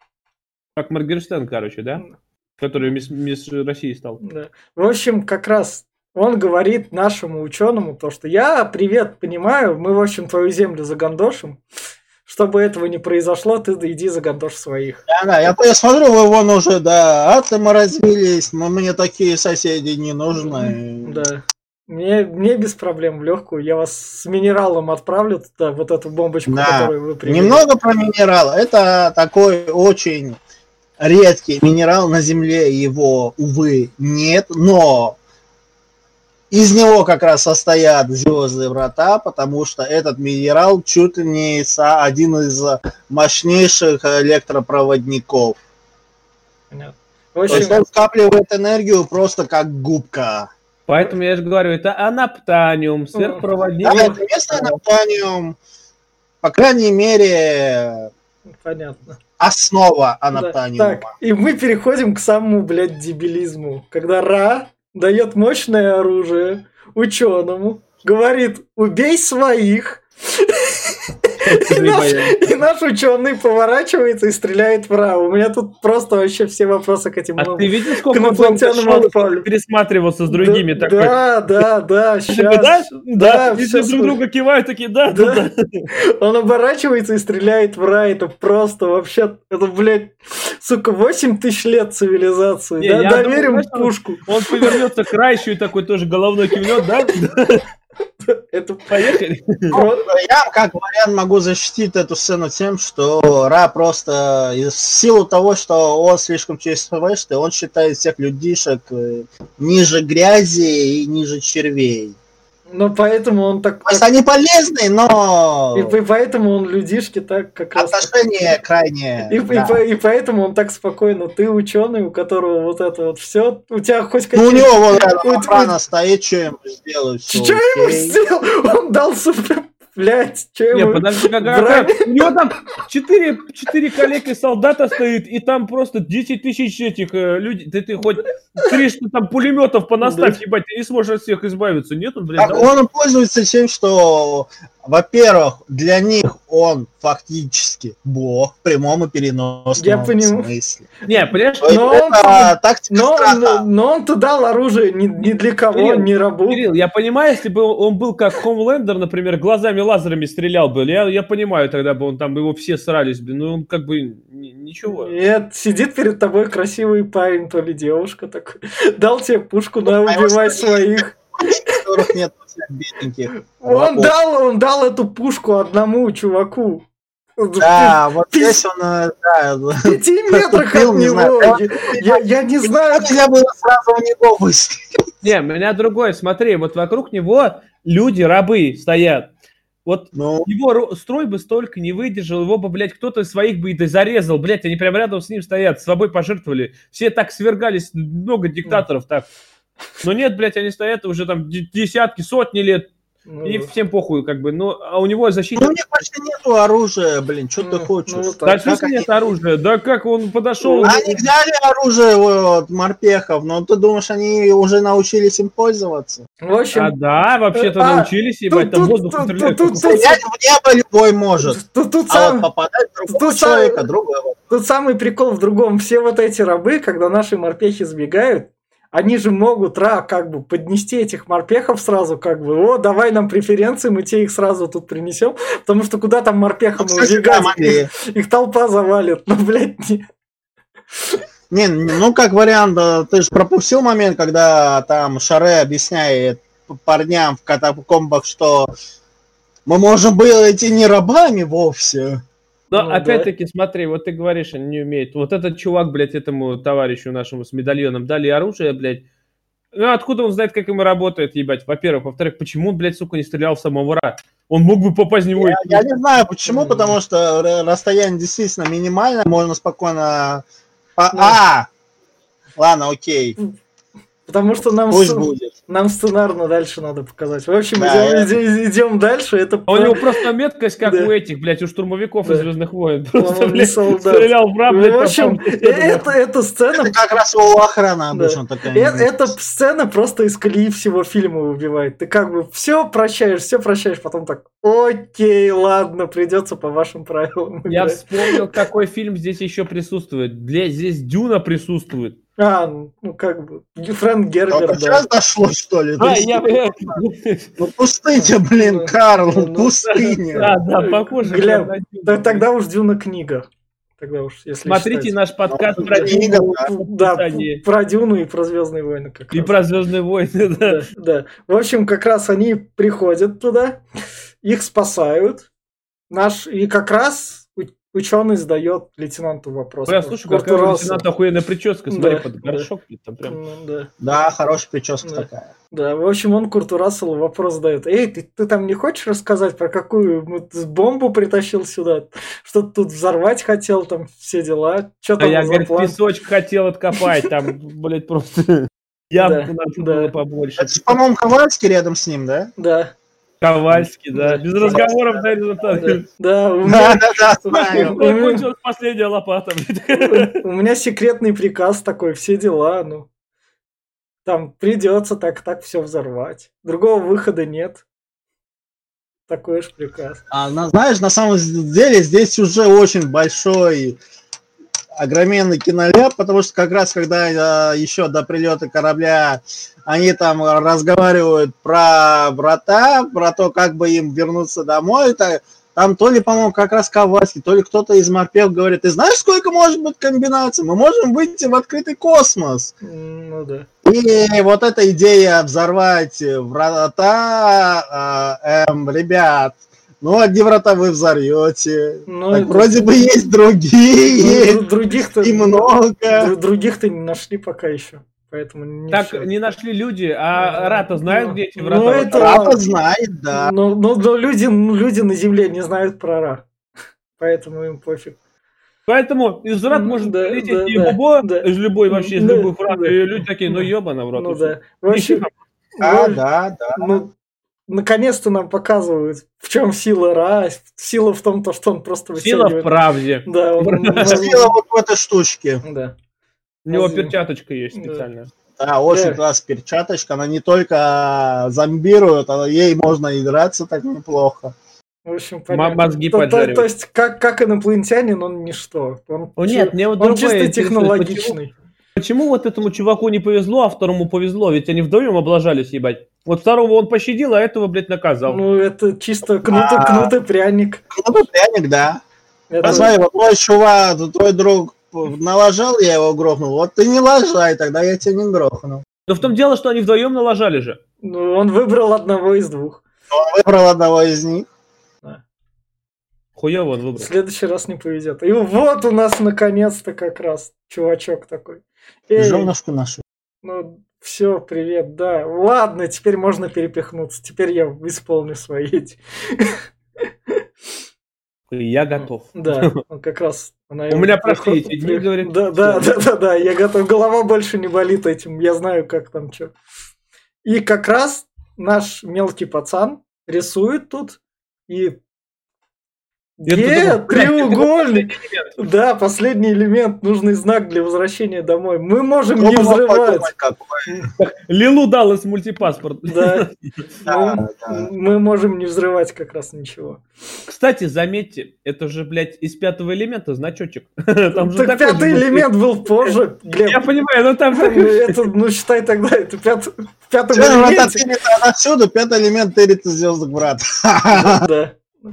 S3: Как Моргенштерн, короче, да? Который мисс, мисс России стал.
S1: Да. В общем, как раз он говорит нашему ученому то, что я, привет, понимаю, мы, в общем, твою землю загандошим. Чтобы этого не произошло, ты иди загандошь своих.
S2: Да, да, я, я смотрю, вы вон уже, да, атомы развились, но мне такие соседи не нужны.
S1: Да. Мне, мне без проблем в легкую. Я вас с минералом отправлю туда, вот эту бомбочку,
S2: Да.
S1: которую вы привели.
S2: Немного про минерал. Это такой очень редкий минерал на Земле, его, увы, нет, но из него как раз состоят звездные врата, потому что этот минерал чуть ли не один из мощнейших электропроводников.
S1: Понятно. В
S2: То есть
S1: общем,
S2: он скапливает энергию просто как губка.
S3: Поэтому я же говорю, это анаптаниум, сверхпроводник.
S2: Да, это местный анаптаниум, по крайней мере,
S1: понятно.
S2: основа
S1: Да.
S2: анаптаниума.
S1: Так, и мы переходим к самому, блядь, дебилизму. Когда Ра дает мощное оружие ученому, говорит, убей своих. И наш, и наш ученый поворачивается и стреляет в Ра. У меня тут просто вообще все вопросы к этим
S3: А ты видел, сколько
S1: к
S3: он
S1: инопланетянам
S3: шел,
S1: отправлю.
S3: пересматривался с другими?
S1: Да,
S3: такой,
S1: да, да, да,
S3: «Ты
S1: сейчас.
S3: да? Да,
S1: Да,
S3: и
S1: всё
S3: все друг
S1: слышу.
S3: друга кивают, такие, да, да,
S1: Да.
S3: да.
S1: Он оборачивается и стреляет в Ра. Это просто вообще... Это, блядь, сука, восемь тысяч лет цивилизации.
S3: Не,
S1: Да,
S3: я
S1: доверим
S3: думаю, знаешь,
S1: пушку.
S3: Он повернется к Райщу и такой тоже головной кивнет, да?
S1: Это
S3: Поехали.
S2: Ну, я как вариант могу защитить эту сцену тем, что Ра просто из силу того, что он слишком ЧСВшный, он считает всех людишек э, ниже грязи и ниже червей.
S1: Но поэтому он так...
S2: То есть они полезны, но
S1: И, и поэтому он людишки так как раз...
S2: отношение крайне...
S1: И, и
S2: да.
S1: по- и поэтому он так спокойно. Ты ученый, у которого вот это вот все, у тебя хоть
S2: Ну, у
S1: какие-то...
S2: него вот рядом
S1: у-
S2: охрана стоит, что ему сделать?
S1: Что ему сделал? Он дал супер... Блять, что
S3: Не,
S1: ему...
S3: подожди, как,
S1: Броня-
S3: как- у него там четыре, четыре коллеги солдата стоит, и там просто десять тысяч этих э, людей. Ты, ты хоть триста там пулеметов понаставь, ебать, ты не сможешь от всех избавиться. Нет, он, блядь,
S2: Так
S3: да?
S2: он пользуется тем, что, во-первых, для них он фактически бог в прямом и переносном
S1: Я понимаю.
S2: смысле.
S3: Не, понимаешь,
S2: То есть
S1: Но он-
S2: это тактика
S1: Но он,
S2: страха.
S1: но он-то дал оружие ни, ни для кого,
S3: Кирилл,
S1: ни рабу.
S3: Кирилл, я понимаю, если бы он был как Хомлендер, например, глазами лазерами стрелял бы, я, я понимаю, тогда бы он там, его все срались бы, но он как бы н- ничего.
S1: Нет, сидит перед тобой красивый парень, то ли девушка такой. Дал тебе пушку, на
S2: А его
S1: убивай
S2: что,
S1: своих.
S2: У которых нет бедненьких.
S1: Он
S2: рабов.
S1: дал, он дал эту пушку одному чуваку.
S2: Да, вот здесь он, э, да,
S1: В пяти метрах
S2: поступил,
S1: от
S2: не знаю.
S1: него. Я, я не знаю.
S2: нельзя было сразу в него выстрелить.
S3: Не, у меня другое, смотри, вот вокруг него люди, рабы стоят. Вот
S2: Ну,
S3: его ро- строй бы столько не выдержал, его бы, блядь, кто-то из своих бы и зарезал, блядь, они прям рядом с ним стоят, собой пожертвовали. Все так свергались, много диктаторов так. Но нет, блядь, они стоят уже там де- десятки, сотни лет,
S1: Ну,
S3: и
S1: да.
S3: всем похуй, как бы. Ну, а у него
S2: ну,
S3: защита...
S2: у них почти нету оружия, блин, что ты
S1: Ну,
S2: хочешь?
S1: ну, вот
S3: Да
S1: так.
S3: что
S2: Как
S3: ж нет
S2: они-
S3: оружия? Да как он подошел...
S2: Они взяли оружие от морпехов, но ты думаешь, они уже научились им пользоваться?
S1: В общем,
S3: А да, вообще-то
S1: А,
S3: научились, ебать, там
S1: тут-
S3: воздух
S1: тут-
S3: стреляет.
S1: тут-
S3: как
S1: тут-
S2: Стрелять в небо любой может,
S1: тут, тут
S2: а
S1: сам-
S2: вот попадать в другого
S1: тут сам-
S2: человека, другого.
S1: Тут самый прикол в другом. Все вот эти рабы, когда наши морпехи сбегают, они же могут, ра, как бы, поднести этих морпехов сразу, как бы, о, давай нам преференции, мы тебе их сразу тут принесем, потому что куда там морпехам
S2: Ну, кстати,
S1: убегать,
S2: да, могли.
S1: их, их толпа завалит, ну, блядь, не...
S2: Не, ну как вариант, да, ты же пропустил момент, когда там Шаре объясняет парням в катакомбах, что мы можем быть и не рабами вовсе.
S3: Но
S1: Ну,
S3: опять-таки, смотри, вот ты говоришь, они не умеют. Вот этот чувак, блядь, этому товарищу нашему с медальоном дали оружие, блядь. Ну, откуда он знает, как ему работает, ебать? Во-первых. Во-вторых, почему он, блядь, сука, не стрелял в самого Ра? Он мог бы попасть в него.
S2: Я,
S3: и-
S2: я не знаю почему,
S1: Мгм.
S2: потому что р- расстояние действительно минимальное, можно спокойно... А,
S1: Ну.
S2: а! Ладно, окей,
S1: Потому что нам,
S2: пусть
S1: с-
S2: будет.
S1: нам сценарно дальше надо показать. В общем,
S2: Да,
S1: идем,
S2: я-
S1: иде- идем дальше, это...
S3: А у него просто меткость, как
S1: Да.
S3: у этих, блядь, у штурмовиков
S1: Да.
S3: из Звездных войн. Просто,
S1: Он не
S3: блядь,
S1: солдат.
S3: стрелял в Ра, блядь,
S1: В общем,
S3: попал в соседа,
S1: это,
S3: нахуй.
S1: эта сцена...
S2: Это как раз у охраны обычно такая.
S1: Э- Эта сцена просто из колеи всего фильма выбивает. Ты как бы все прощаешь, все прощаешь, потом так, окей, ладно, придется по вашим правилам
S3: Я
S1: играть.
S3: вспомнил, какой фильм здесь еще присутствует. Блядь, здесь Дюна присутствует.
S1: А, ну как бы, Фрэнк Гербер,
S2: Только
S1: да.
S2: сейчас дошло, что ли?
S3: А,
S2: Ты-
S3: я...
S2: Ну пустыня, блин, Карл,
S1: Ну,
S2: пустыня.
S3: Да, да, похоже.
S1: Глеб,
S3: прям на Дюну.
S1: Т- Тогда уж Дюна книга. Тогда уж, если
S3: Смотрите
S1: считать.
S3: наш подкаст
S2: Ну,
S3: про
S2: книга,
S3: Дюну
S2: да.
S3: в
S1: Да,
S3: описании.
S1: про Дюну и про Звездные войны как
S3: И
S1: раз.
S3: про Звездные войны, да.
S1: Да, да. В общем, как раз они приходят туда, их спасают. Наш, и как раз ученый задает лейтенанту вопрос.
S3: Я слушаю,
S1: Курту
S3: какая у
S1: Рассу.
S3: лейтенанта охуенная прическа. Смотри,
S1: Да,
S3: под
S1: да.
S3: горшок. блин, Там прям...
S1: Ну, да.
S2: Да, хорошая прическа
S1: Да.
S2: такая.
S1: Да, в общем, он Курту Расселу вопрос задает. Эй, ты, ты там не хочешь рассказать, про какую ну, ты бомбу притащил сюда? Что ты тут взорвать хотел, там все дела? Что
S3: А
S1: там
S3: я,
S1: за
S3: говорит,
S1: план?
S3: песочек хотел откопать. Там, блядь, просто ямку надо
S1: да.
S3: было побольше.
S2: Это, по-моему, Ковальский рядом с ним, да?
S1: Да,
S3: Ковальский, да.
S1: Да.
S3: Без разговоров, да, результат.
S1: да, да, у
S2: Да,
S1: меня,
S2: да, да, знаю.
S3: Кончилась последняя лопата, блядь.
S1: у меня секретный приказ такой, все дела, ну. Там придется так, так все взорвать. Другого выхода нет. Такой уж приказ.
S2: А, на- знаешь, на самом деле здесь уже очень большой огроменный киноляп, потому что как раз когда э, еще до прилета корабля они там разговаривают про врата, про то, как бы им вернуться домой, это, там то ли, по-моему, как раз Ковальский, то ли кто-то из морпехов говорит, ты знаешь, сколько может быть комбинаций? Мы можем выйти в открытый космос.
S1: М, Ну да.
S2: И вот эта идея взорвать врата, э, эм, ребят, ну, одни врата вы взорвете.
S1: Ну,
S2: Так
S1: это-
S2: вроде бы есть другие,
S1: Дру- Других-то
S2: и много.
S1: дру- других-то не нашли пока еще. Поэтому не
S3: Так
S1: всё.
S3: не нашли люди, а Рата знает, где эти
S1: Ну,
S3: врата?
S1: это-
S2: Рата знает, да.
S1: Но, но- но люди, ну, люди на Земле не знают про Ра. Поэтому им пофиг.
S3: Поэтому из врат
S1: Ну,
S3: может
S1: да,
S3: прилететь
S1: да,
S3: и
S1: да,
S3: Бубо,
S1: да.
S3: из любой, вообще из
S1: Да,
S3: любых врат,
S1: да.
S3: и люди такие, ну ебаный в рот.
S1: Ну
S3: и всё.
S1: да. В общем,
S2: Да,
S1: ну,
S2: да, да.
S1: ну, наконец-то нам показывают, в чем сила Ра. Сила в том, то, что он просто
S3: Сила в
S1: вытягивает.
S3: правде.
S1: Да, он- он-
S2: Сила вот в этой штучке.
S1: Да.
S3: У него
S1: Разве-
S3: перчаточка есть
S1: Да.
S3: специальная.
S2: Да, очень
S1: Да.
S2: классная перчаточка. Она не только зомбирует, она ей можно и драться так неплохо.
S1: В общем,
S3: М-
S1: понятно.
S3: мозги
S1: то, то-
S3: поджаривает.
S1: то есть, как, как инопланетянин, он ничто. Он,
S3: О,
S1: чё-
S3: нет, мне вот
S1: он
S3: другое
S1: чисто
S3: интересует.
S1: технологичный.
S3: Почему вот этому чуваку не повезло, а второму повезло? Ведь они вдвоем облажались, ебать. Вот второго он пощадил, а этого, блядь, наказал.
S1: Ну, это чисто кнут,
S2: А.
S1: кнутый пряник.
S2: Ну, пряник, да.
S1: Это-
S2: Посмотри, вот твой чувак, твой друг налажал, я его грохнул. Вот ты не лажай, тогда я тебя не грохну.
S3: Но в том дело, что они вдвоем налажали же.
S1: ну, он выбрал одного из двух.
S2: Он выбрал одного из них.
S3: Хуёво он
S1: В
S3: выбрал.
S1: следующий раз не повезет. И вот у нас наконец-то как раз чувачок такой. Эй,
S2: Женушку нашу.
S1: Ну, все, привет, да. Ладно, теперь можно перепихнуться. Теперь я исполню свои эти.
S3: Я готов.
S1: Да, он как раз... Она
S3: У
S1: его
S3: меня прошли
S1: приход-
S3: эти дни,
S1: при-
S3: говорит.
S1: Да, да,
S3: Всё.
S1: да, да, да, я готов. Голова больше не болит этим. Я знаю, как там что. И как раз наш мелкий пацан рисует тут и
S3: Я тут
S1: Где
S3: думал, блядь, это его
S1: треугольник?
S3: последний элемент.
S1: Да, последний элемент, нужный знак для возвращения домой. Мы можем не
S2: Кто бы мог
S1: взрывать.
S2: подумать, какой.
S3: Лилу Даллас мультипаспорт.
S1: Да,
S2: Да,
S1: мы,
S2: да.
S1: мы можем не взрывать как раз ничего.
S3: Кстати, заметьте, это же, блядь, из пятого элемента значочек. Там же
S1: Так
S3: такой же
S1: пятый
S3: был.
S1: элемент был позже, Глеб.
S3: Я понимаю, но там
S1: Ну,
S3: такой же.
S1: это, ну, считай тогда, это пят... в пятом
S2: Чё, в этот
S1: элементе.
S2: фильм это отсюда, пятый элемент Терри Звездных Врат.
S1: Да.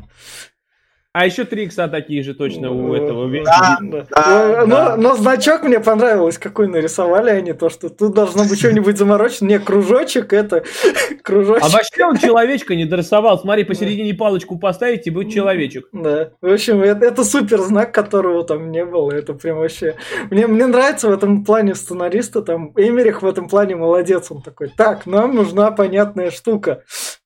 S3: А еще три икса такие же точно у этого.
S2: Да.
S1: Да.
S2: Да,
S1: но,
S2: да.
S1: но значок мне понравилось, какой нарисовали они, то, что тут должно быть что-нибудь заморочено. Не, кружочек, это кружочек.
S3: А вообще он человечка не дорисовал. Смотри, посередине палочку поставить и будет человечек.
S1: Да. В общем, это, это супер знак, которого там не было. Это прям вообще... Мне, мне нравится в этом плане сценариста, там Эмерих в этом плане молодец. Он такой, так, нам нужна понятная штука.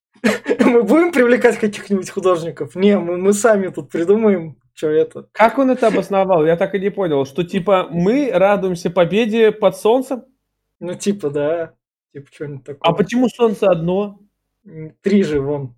S1: Мы будем привлекать каких-нибудь художников? Не, мы, мы сами тут придумаем, что это.
S3: Как он это обосновал? Я так и не понял. Что типа мы радуемся победе под солнцем?
S1: Ну, типа, да. Типа, что-нибудь такое.
S3: А почему солнце одно?
S1: Три же вон.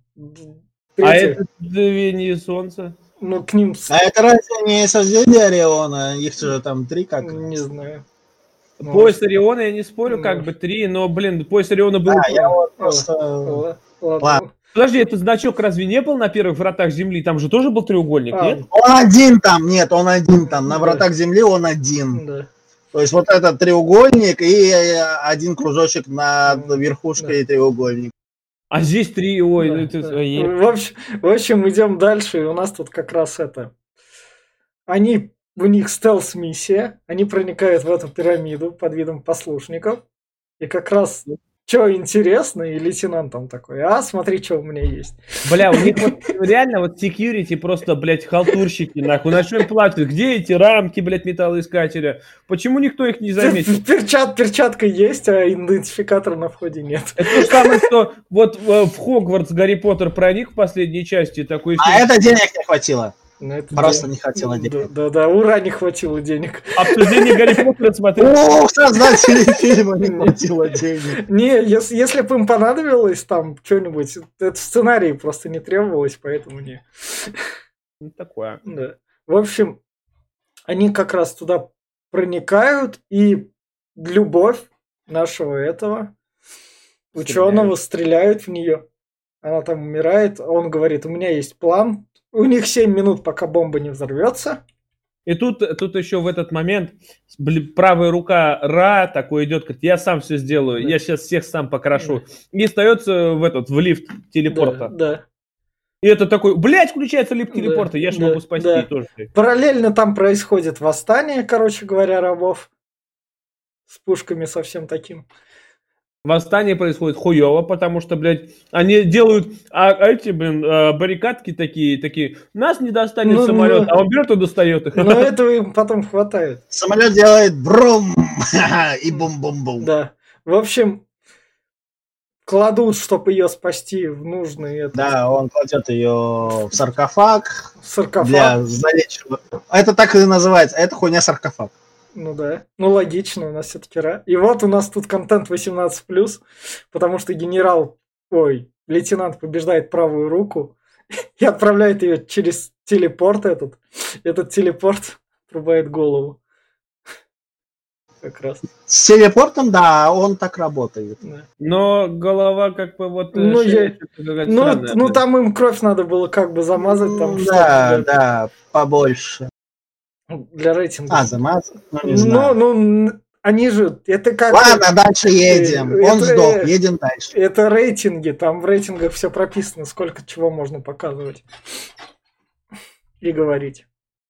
S3: А
S1: Третье.
S3: это две не солнце?
S1: Ну, к ним... с-
S2: А это разве не созвездие Ориона? Их же там три как?
S1: Не знаю. Ну,
S3: Пояс Ориона, я не спорю,
S1: Ну.
S3: как бы три, но, блин, пояс Ориона был...
S2: Да, я вот
S1: О,
S2: просто...
S1: ла- ладно.
S2: Ладно.
S3: Подожди, этот значок разве не был на первых вратах Земли? Там же тоже был треугольник,
S1: А,
S3: нет?
S2: Он один там, нет, он один там. На
S1: Да.
S2: вратах Земли он один.
S1: Да.
S2: То есть вот этот треугольник и э, один кружочек над верхушкой треугольника.
S3: А здесь три, ой,
S1: Да,
S3: ну это...
S1: да.
S3: ой,
S1: В общем, в общем, идем дальше, и у нас тут как раз это. Они, у них стелс-миссия, они проникают в эту пирамиду под видом послушников, и как раз, что интересно, и лейтенант там такой, а, смотри, что у меня есть.
S3: Бля, у них вот реально вот security просто, блядь, халтурщики, нахуй. На что им платят? Где эти рамки, блядь, металлоискателя? Почему никто их не заметил?
S1: Перчат, перчатка есть, а идентификатора на входе нет.
S3: Это то же самое, что вот э, в Хогвартс Гарри Поттер проник в последней части, такой
S2: А
S3: фильм.
S2: это денег не хватило.
S1: На это
S2: Просто
S1: день-
S2: не хватило денег.
S1: Да, да, да, ура, не хватило денег.
S3: Обсуждение Гарри Поттера смотрел.
S2: О, создатели фильма не хватило денег.
S1: Не, если, если бы им понадобилось там что-нибудь, это в сценарии просто не требовалось, поэтому не.
S3: Ну, такое.
S1: Да. В общем, они как раз туда проникают, и любовь нашего этого ученого стреляют в нее. Она там умирает, он говорит, у меня есть план. У них семь минут, пока бомба не взорвется.
S3: И тут, тут еще в этот момент блин, правая рука Ра такой идет, говорит, я сам все сделаю,
S1: Да.
S3: я сейчас всех сам покрашу. И остается в этот, в лифт телепорта.
S1: Да, да.
S3: И это такой, блядь, включается лифт
S1: Да,
S3: телепорта, я же
S1: да,
S3: могу спасти
S1: да.
S3: тоже.
S1: Параллельно там происходит восстание, короче говоря, рабов. С пушками совсем таким.
S3: Восстание происходит хуево, потому что, блядь, они делают, а, а эти, блин, а, баррикадки такие, такие, нас не достанет
S1: Ну,
S3: самолет,
S1: ну.
S3: а он берет и достает их.
S1: Но этого им потом хватает.
S2: Самолет делает брум и бум-бум-бум.
S1: Да. В общем, кладут, чтобы ее спасти в нужный этот
S2: Да, он кладет ее в саркофаг
S1: саркофаг.
S2: для залечивания. Это так и называется. Это хуйня саркофаг.
S1: Ну да. Ну логично, у нас все-таки ра. И вот у нас тут контент восемнадцать плюс, потому что генерал, ой, лейтенант побеждает правую руку и отправляет ее через телепорт этот. Этот телепорт отрубает голову. Как раз.
S2: С телепортом, да, он так работает.
S1: Да.
S3: Но голова как бы вот... э,
S1: Ну,
S3: шея
S1: я-
S3: что-то какая-то
S1: Ну,
S3: странная,
S1: ну
S3: блядь.
S1: там им кровь надо было как бы замазать, там
S2: М,
S1: что-то
S2: Да,
S1: для,
S2: да, побольше.
S1: для рейтинга.
S2: А, замазать? Ну, не
S1: ну,
S2: знаю.
S1: ну, н- они же, это как...
S2: Ладно, дальше едем.
S1: э,
S2: Он
S1: это,
S2: сдох,
S1: э,
S2: едем дальше.
S1: Это рейтинги, там в рейтингах все прописано, сколько чего можно показывать и говорить.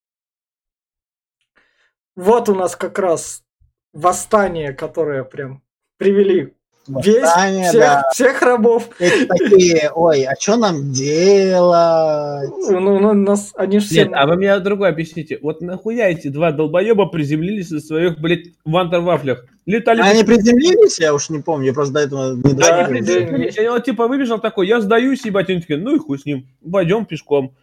S1: Вот у нас как раз восстание, которое прям привели весь,
S2: Восстание,
S1: всех,
S2: да.
S1: всех рабов.
S2: Эти такие, ой, а что нам делать?
S1: Ну, ну, нас, они же все...
S3: Нет, а вы мне другое объясните. Вот нахуя эти два долбоеба приземлились на своих, блядь, вантер-вафлях? Летали...
S2: Они приземлились, я уж не помню, я просто до этого не
S1: Да,
S3: Они
S2: дошел.
S3: приземлились, и он типа выбежал такой, я сдаюсь, ебать, они такие, ну и хуй с ним, пойдем пешком.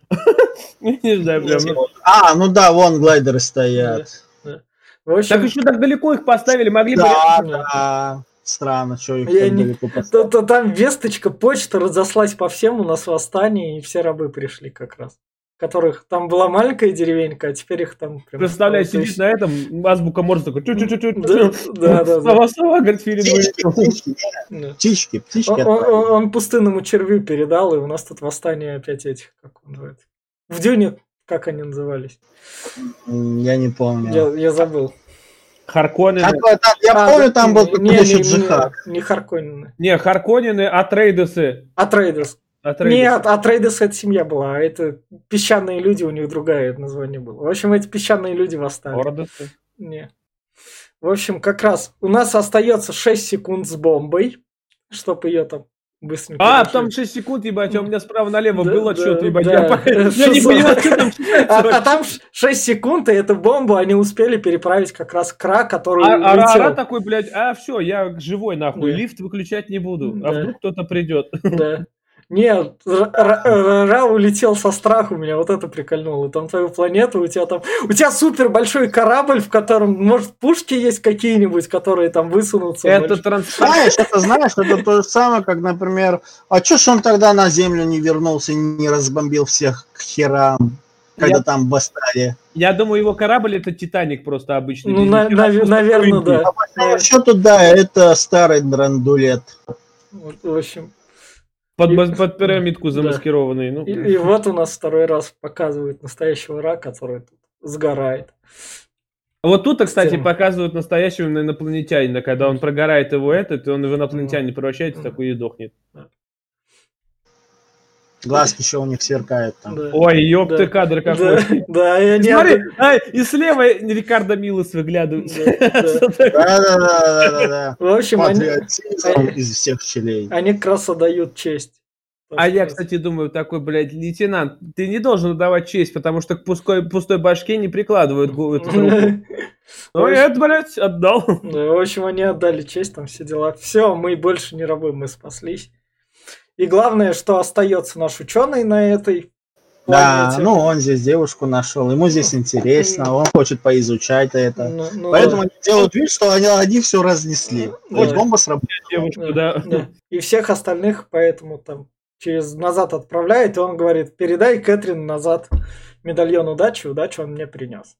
S3: Не знаю, прям. ну.
S2: А, ну да, вон глайдеры стоят.
S1: Да. В
S3: Так
S1: общем,
S3: еще так далеко их поставили, могли бы...
S2: Да,
S1: Да.
S2: да. Странно, что их
S1: я
S2: так
S1: не-
S2: далеко
S1: то-
S2: поставили.
S1: то там весточка, почта разослась по всем, у нас восстание, и все рабы пришли как раз. Которых там была маленькая деревенька, а теперь их там прям...
S3: Представляю,
S1: стало
S3: сидит
S1: тысяч.
S3: на этом, азбука Морзе такой, чу-чу-чу-чу.
S1: Да, да, да, да.
S3: Сова, сова, говорит, Филин
S2: Птички,
S3: вылетел.
S2: птички,
S1: Да.
S2: птички, птички
S1: Он, он-
S2: отправили.
S1: он- он пустынному червю передал, и у нас тут восстание опять этих, как он называется. В Дюне, как они назывались?
S2: М, Я не помню.
S1: Я, я забыл.
S3: Харконнены.
S2: Какой там- я
S1: А,
S2: помню,
S1: да,
S2: там был
S1: не,
S2: какой-то
S1: не,
S2: еще
S1: не,
S2: джихад.
S1: не Харконнены.
S3: Не, Харконнены, Атрейдесы.
S1: Атрейдес.
S3: Атрейдесы.
S1: Нет, Атрейдес это семья была, а это песчаные люди, у них другое название было. В общем, эти песчаные люди восстали.
S3: Ордесы.
S1: Не. В общем, как раз у нас остается шесть секунд с бомбой, чтобы ее там быстренько...
S3: А,
S1: решить.
S3: там шесть секунд, ебать, а у меня справа налево
S1: Да,
S3: был
S1: да,
S3: отсчет, ебать.
S1: да.
S3: Я, по- я не
S1: шестьсот.
S3: понимаю, что там считается.
S1: А, а
S3: вообще.
S1: там шесть секунд, и эту бомбу они успели переправить как раз к Ра, который
S3: А, а
S1: улетел.
S3: Ра такой, блядь, а все, я живой нахуй,
S1: Да.
S3: лифт выключать не буду. А
S1: Да.
S3: вдруг кто-то придет?
S1: Да. Нет, Ра, Ра- Ра улетел со страху, меня вот это прикольнуло. Там твою планету, у тебя там... У тебя супер большой корабль, в котором, может, пушки есть какие-нибудь, которые там высунутся.
S3: Это
S1: больше.
S3: транспорт.
S2: Знаешь, это знаешь, это то же самое, как, например, а чё ж он тогда на Землю не вернулся и не разбомбил всех к херам, когда
S3: Я,
S2: там восстали?
S3: я думаю, его корабль это Титаник просто обычный.
S1: Ну,
S3: без
S1: на-
S3: ни хера,
S1: нав-
S3: просто
S1: наверное,
S3: прыгнул.
S1: да.
S2: А что тут, да, это старый драндулет.
S1: Вот, в общем.
S3: Под,
S1: И-
S3: под пирамидку
S1: да.
S3: замаскированный. Ну,
S1: И, и вот у нас второй раз показывают настоящего Ра, который тут сгорает.
S3: Вот тут, кстати,
S1: Тема.
S3: показывают настоящего инопланетянина, когда он прогорает его этот, и он в инопланетянина превращается,
S1: Мгм.
S3: такой и дохнет.
S2: Глазки еще у них сверкают там.
S1: Да.
S3: Ой, ёпты,
S1: Да.
S3: кадр
S1: Да,
S3: какой.
S1: да, и они...
S3: Смотри, а, и слева Рикардо Милос выглядывает.
S1: Да, да.
S3: Что такое?
S2: Да-да-да-да-да.
S1: В общем, они,
S2: Патриотизм из всех щелей.
S1: они как раз отдают честь.
S3: А я, кстати, думаю, такой, блядь, лейтенант, ты не должен давать честь, потому что к пустой, пустой башке не прикладывают гу- эту руку. Ну, я, блядь, отдал.
S1: Да, в общем, они отдали честь, там все дела. Все, мы больше не рабы, мы спаслись. И главное, что остается наш ученый на этой
S2: Да,
S1: планете.
S2: ну он здесь девушку нашел, ему здесь интересно, он хочет поизучать это.
S1: Ну, ну,
S2: Поэтому они делают вид, что они, они все разнесли. Хоть
S1: Да.
S2: бомба сработала.
S3: Девушку, да.
S1: да. И всех остальных поэтому там через назад отправляет, и он говорит, передай Кэтрин назад медальон удачи, удачу он мне принес.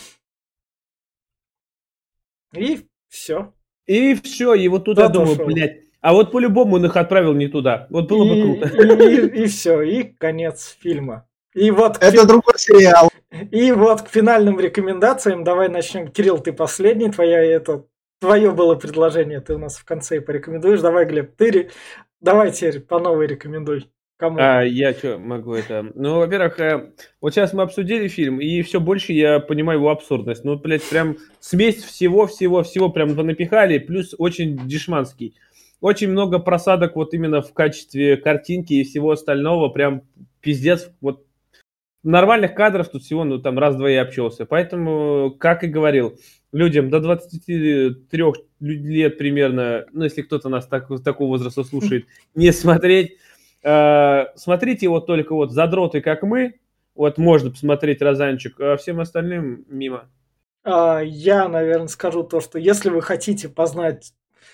S1: И все.
S3: И все, и вот тут
S1: Да,
S3: я думаю,
S1: дошел.
S3: блядь, а вот по-любому он их отправил не туда. Вот было бы
S1: и,
S3: круто.
S1: И, и, все, и конец фильма. И вот, к
S2: Это
S1: фи-
S2: другой сериал.
S1: и вот к финальным рекомендациям давай начнем. Кирилл, ты последний, твоя это твое было предложение, ты у нас в конце и порекомендуешь. Давай, Глеб, ты ре- давай теперь по новой рекомендуй. Кому?
S3: А я что могу это? Ну, во-первых, э, вот сейчас мы обсудили фильм, и все больше я понимаю его абсурдность. Ну, блядь, прям смесь всего-всего-всего прям напихали, плюс очень дешманский. Очень много просадок вот именно в качестве картинки и всего остального, прям пиздец. Вот нормальных кадров тут всего, ну, там раз-два и обчелся. Поэтому, как и говорил, людям до двадцати трёх лет примерно, ну, если кто-то нас так, такого возраста слушает, не смотреть. Э, смотрите его только вот задроты, как мы, вот можно посмотреть разанчик, а всем остальным мимо.
S1: А, я, наверное, скажу то, что если вы хотите познать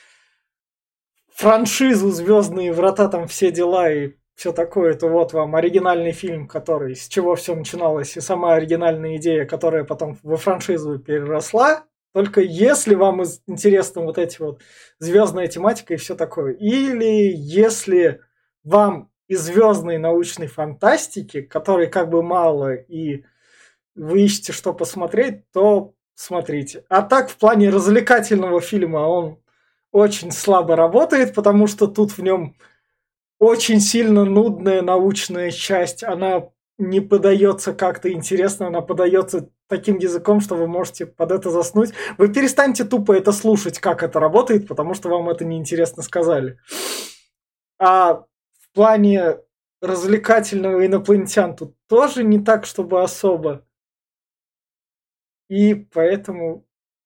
S1: франшизу «Звездные врата», там все дела и все такое, то вот вам оригинальный фильм, который, с чего все начиналось, и сама оригинальная идея, которая потом во франшизу переросла. Только если вам из- интересна вот эти вот звездная тематика и все такое. Или если вам из звездной научной фантастики, которой как бы мало, и вы ищете, что посмотреть, то смотрите. А так, в плане развлекательного фильма он очень слабо работает, потому что тут в нем очень сильно нудная научная часть. Она не подается как-то интересно, она подается таким языком, что вы можете под это заснуть. Вы перестаньте тупо это слушать, как это работает, потому что вам это неинтересно сказали. А в плане развлекательного инопланетян тут тоже не так, чтобы особо. И поэтому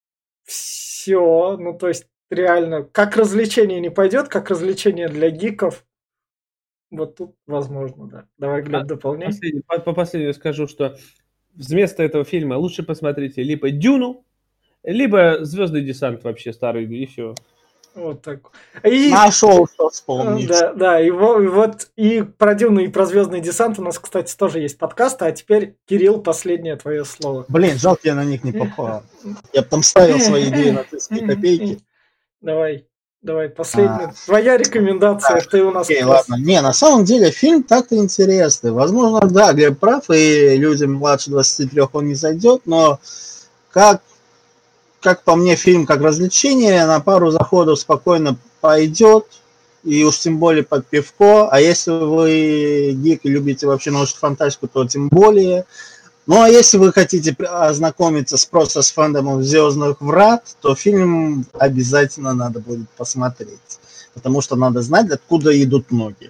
S1: все, ну то есть реально, как развлечение не пойдет, как развлечение для гиков, вот тут возможно, да. Давай, Глеб,
S3: А,
S1: дополняй.
S3: последний- по, по последнему скажу, что вместо этого фильма лучше посмотрите либо «Дюну», либо «Звездный десант» вообще старый, и все.
S1: Вот так. И,
S2: Нашел, что
S1: э,
S2: вспомнить.
S1: да, да, и, во- и вот и про Дюну, и про Звездный десант у нас, кстати, тоже есть подкаст, а теперь, Кирилл, последнее твое слово.
S2: Блин, жалко, я на них не попал. Я бы там ставил свои девяносто копейки.
S1: Давай, давай, последняя. Твоя рекомендация, ты у нас
S2: Окей,
S1: просто-
S2: ладно. Не, на самом деле фильм так-то интересный. Возможно, да, Глеб прав, и людям младше двадцати трёх он не зайдет, но как, как по мне, фильм как развлечение на пару заходов спокойно пойдет, и уж тем более под пивко. А если вы гик и любите вообще научную фантастику, то тем более. Ну, а если вы хотите ознакомиться с, просто с фэндомом «Звездных врат», то фильм обязательно надо будет посмотреть. Потому что надо знать, откуда идут ноги.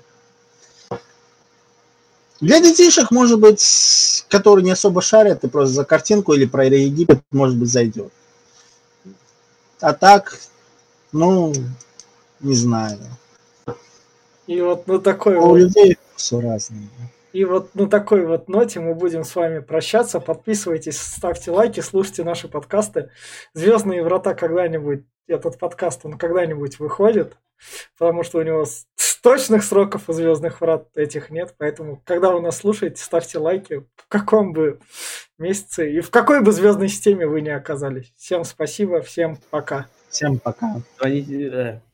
S2: Для детишек, может быть, которые не особо шарят, и просто за картинку или про Египет, может быть, зайдет. А так, ну, не знаю.
S1: И вот на такой
S2: У
S1: вот,
S2: людей все разное.
S1: и вот на такой вот ноте мы будем с вами прощаться. Подписывайтесь, ставьте лайки, слушайте наши подкасты. «Звездные врата» когда-нибудь, этот подкаст, он когда-нибудь выходит, потому что у него с- точных сроков у «Звездных врат» этих нет. Поэтому, когда вы нас слушаете, ставьте лайки, в каком бы месяце и в какой бы звездной системе вы ни оказались. Всем спасибо, всем пока.
S2: Всем пока.
S3: Звоните, э,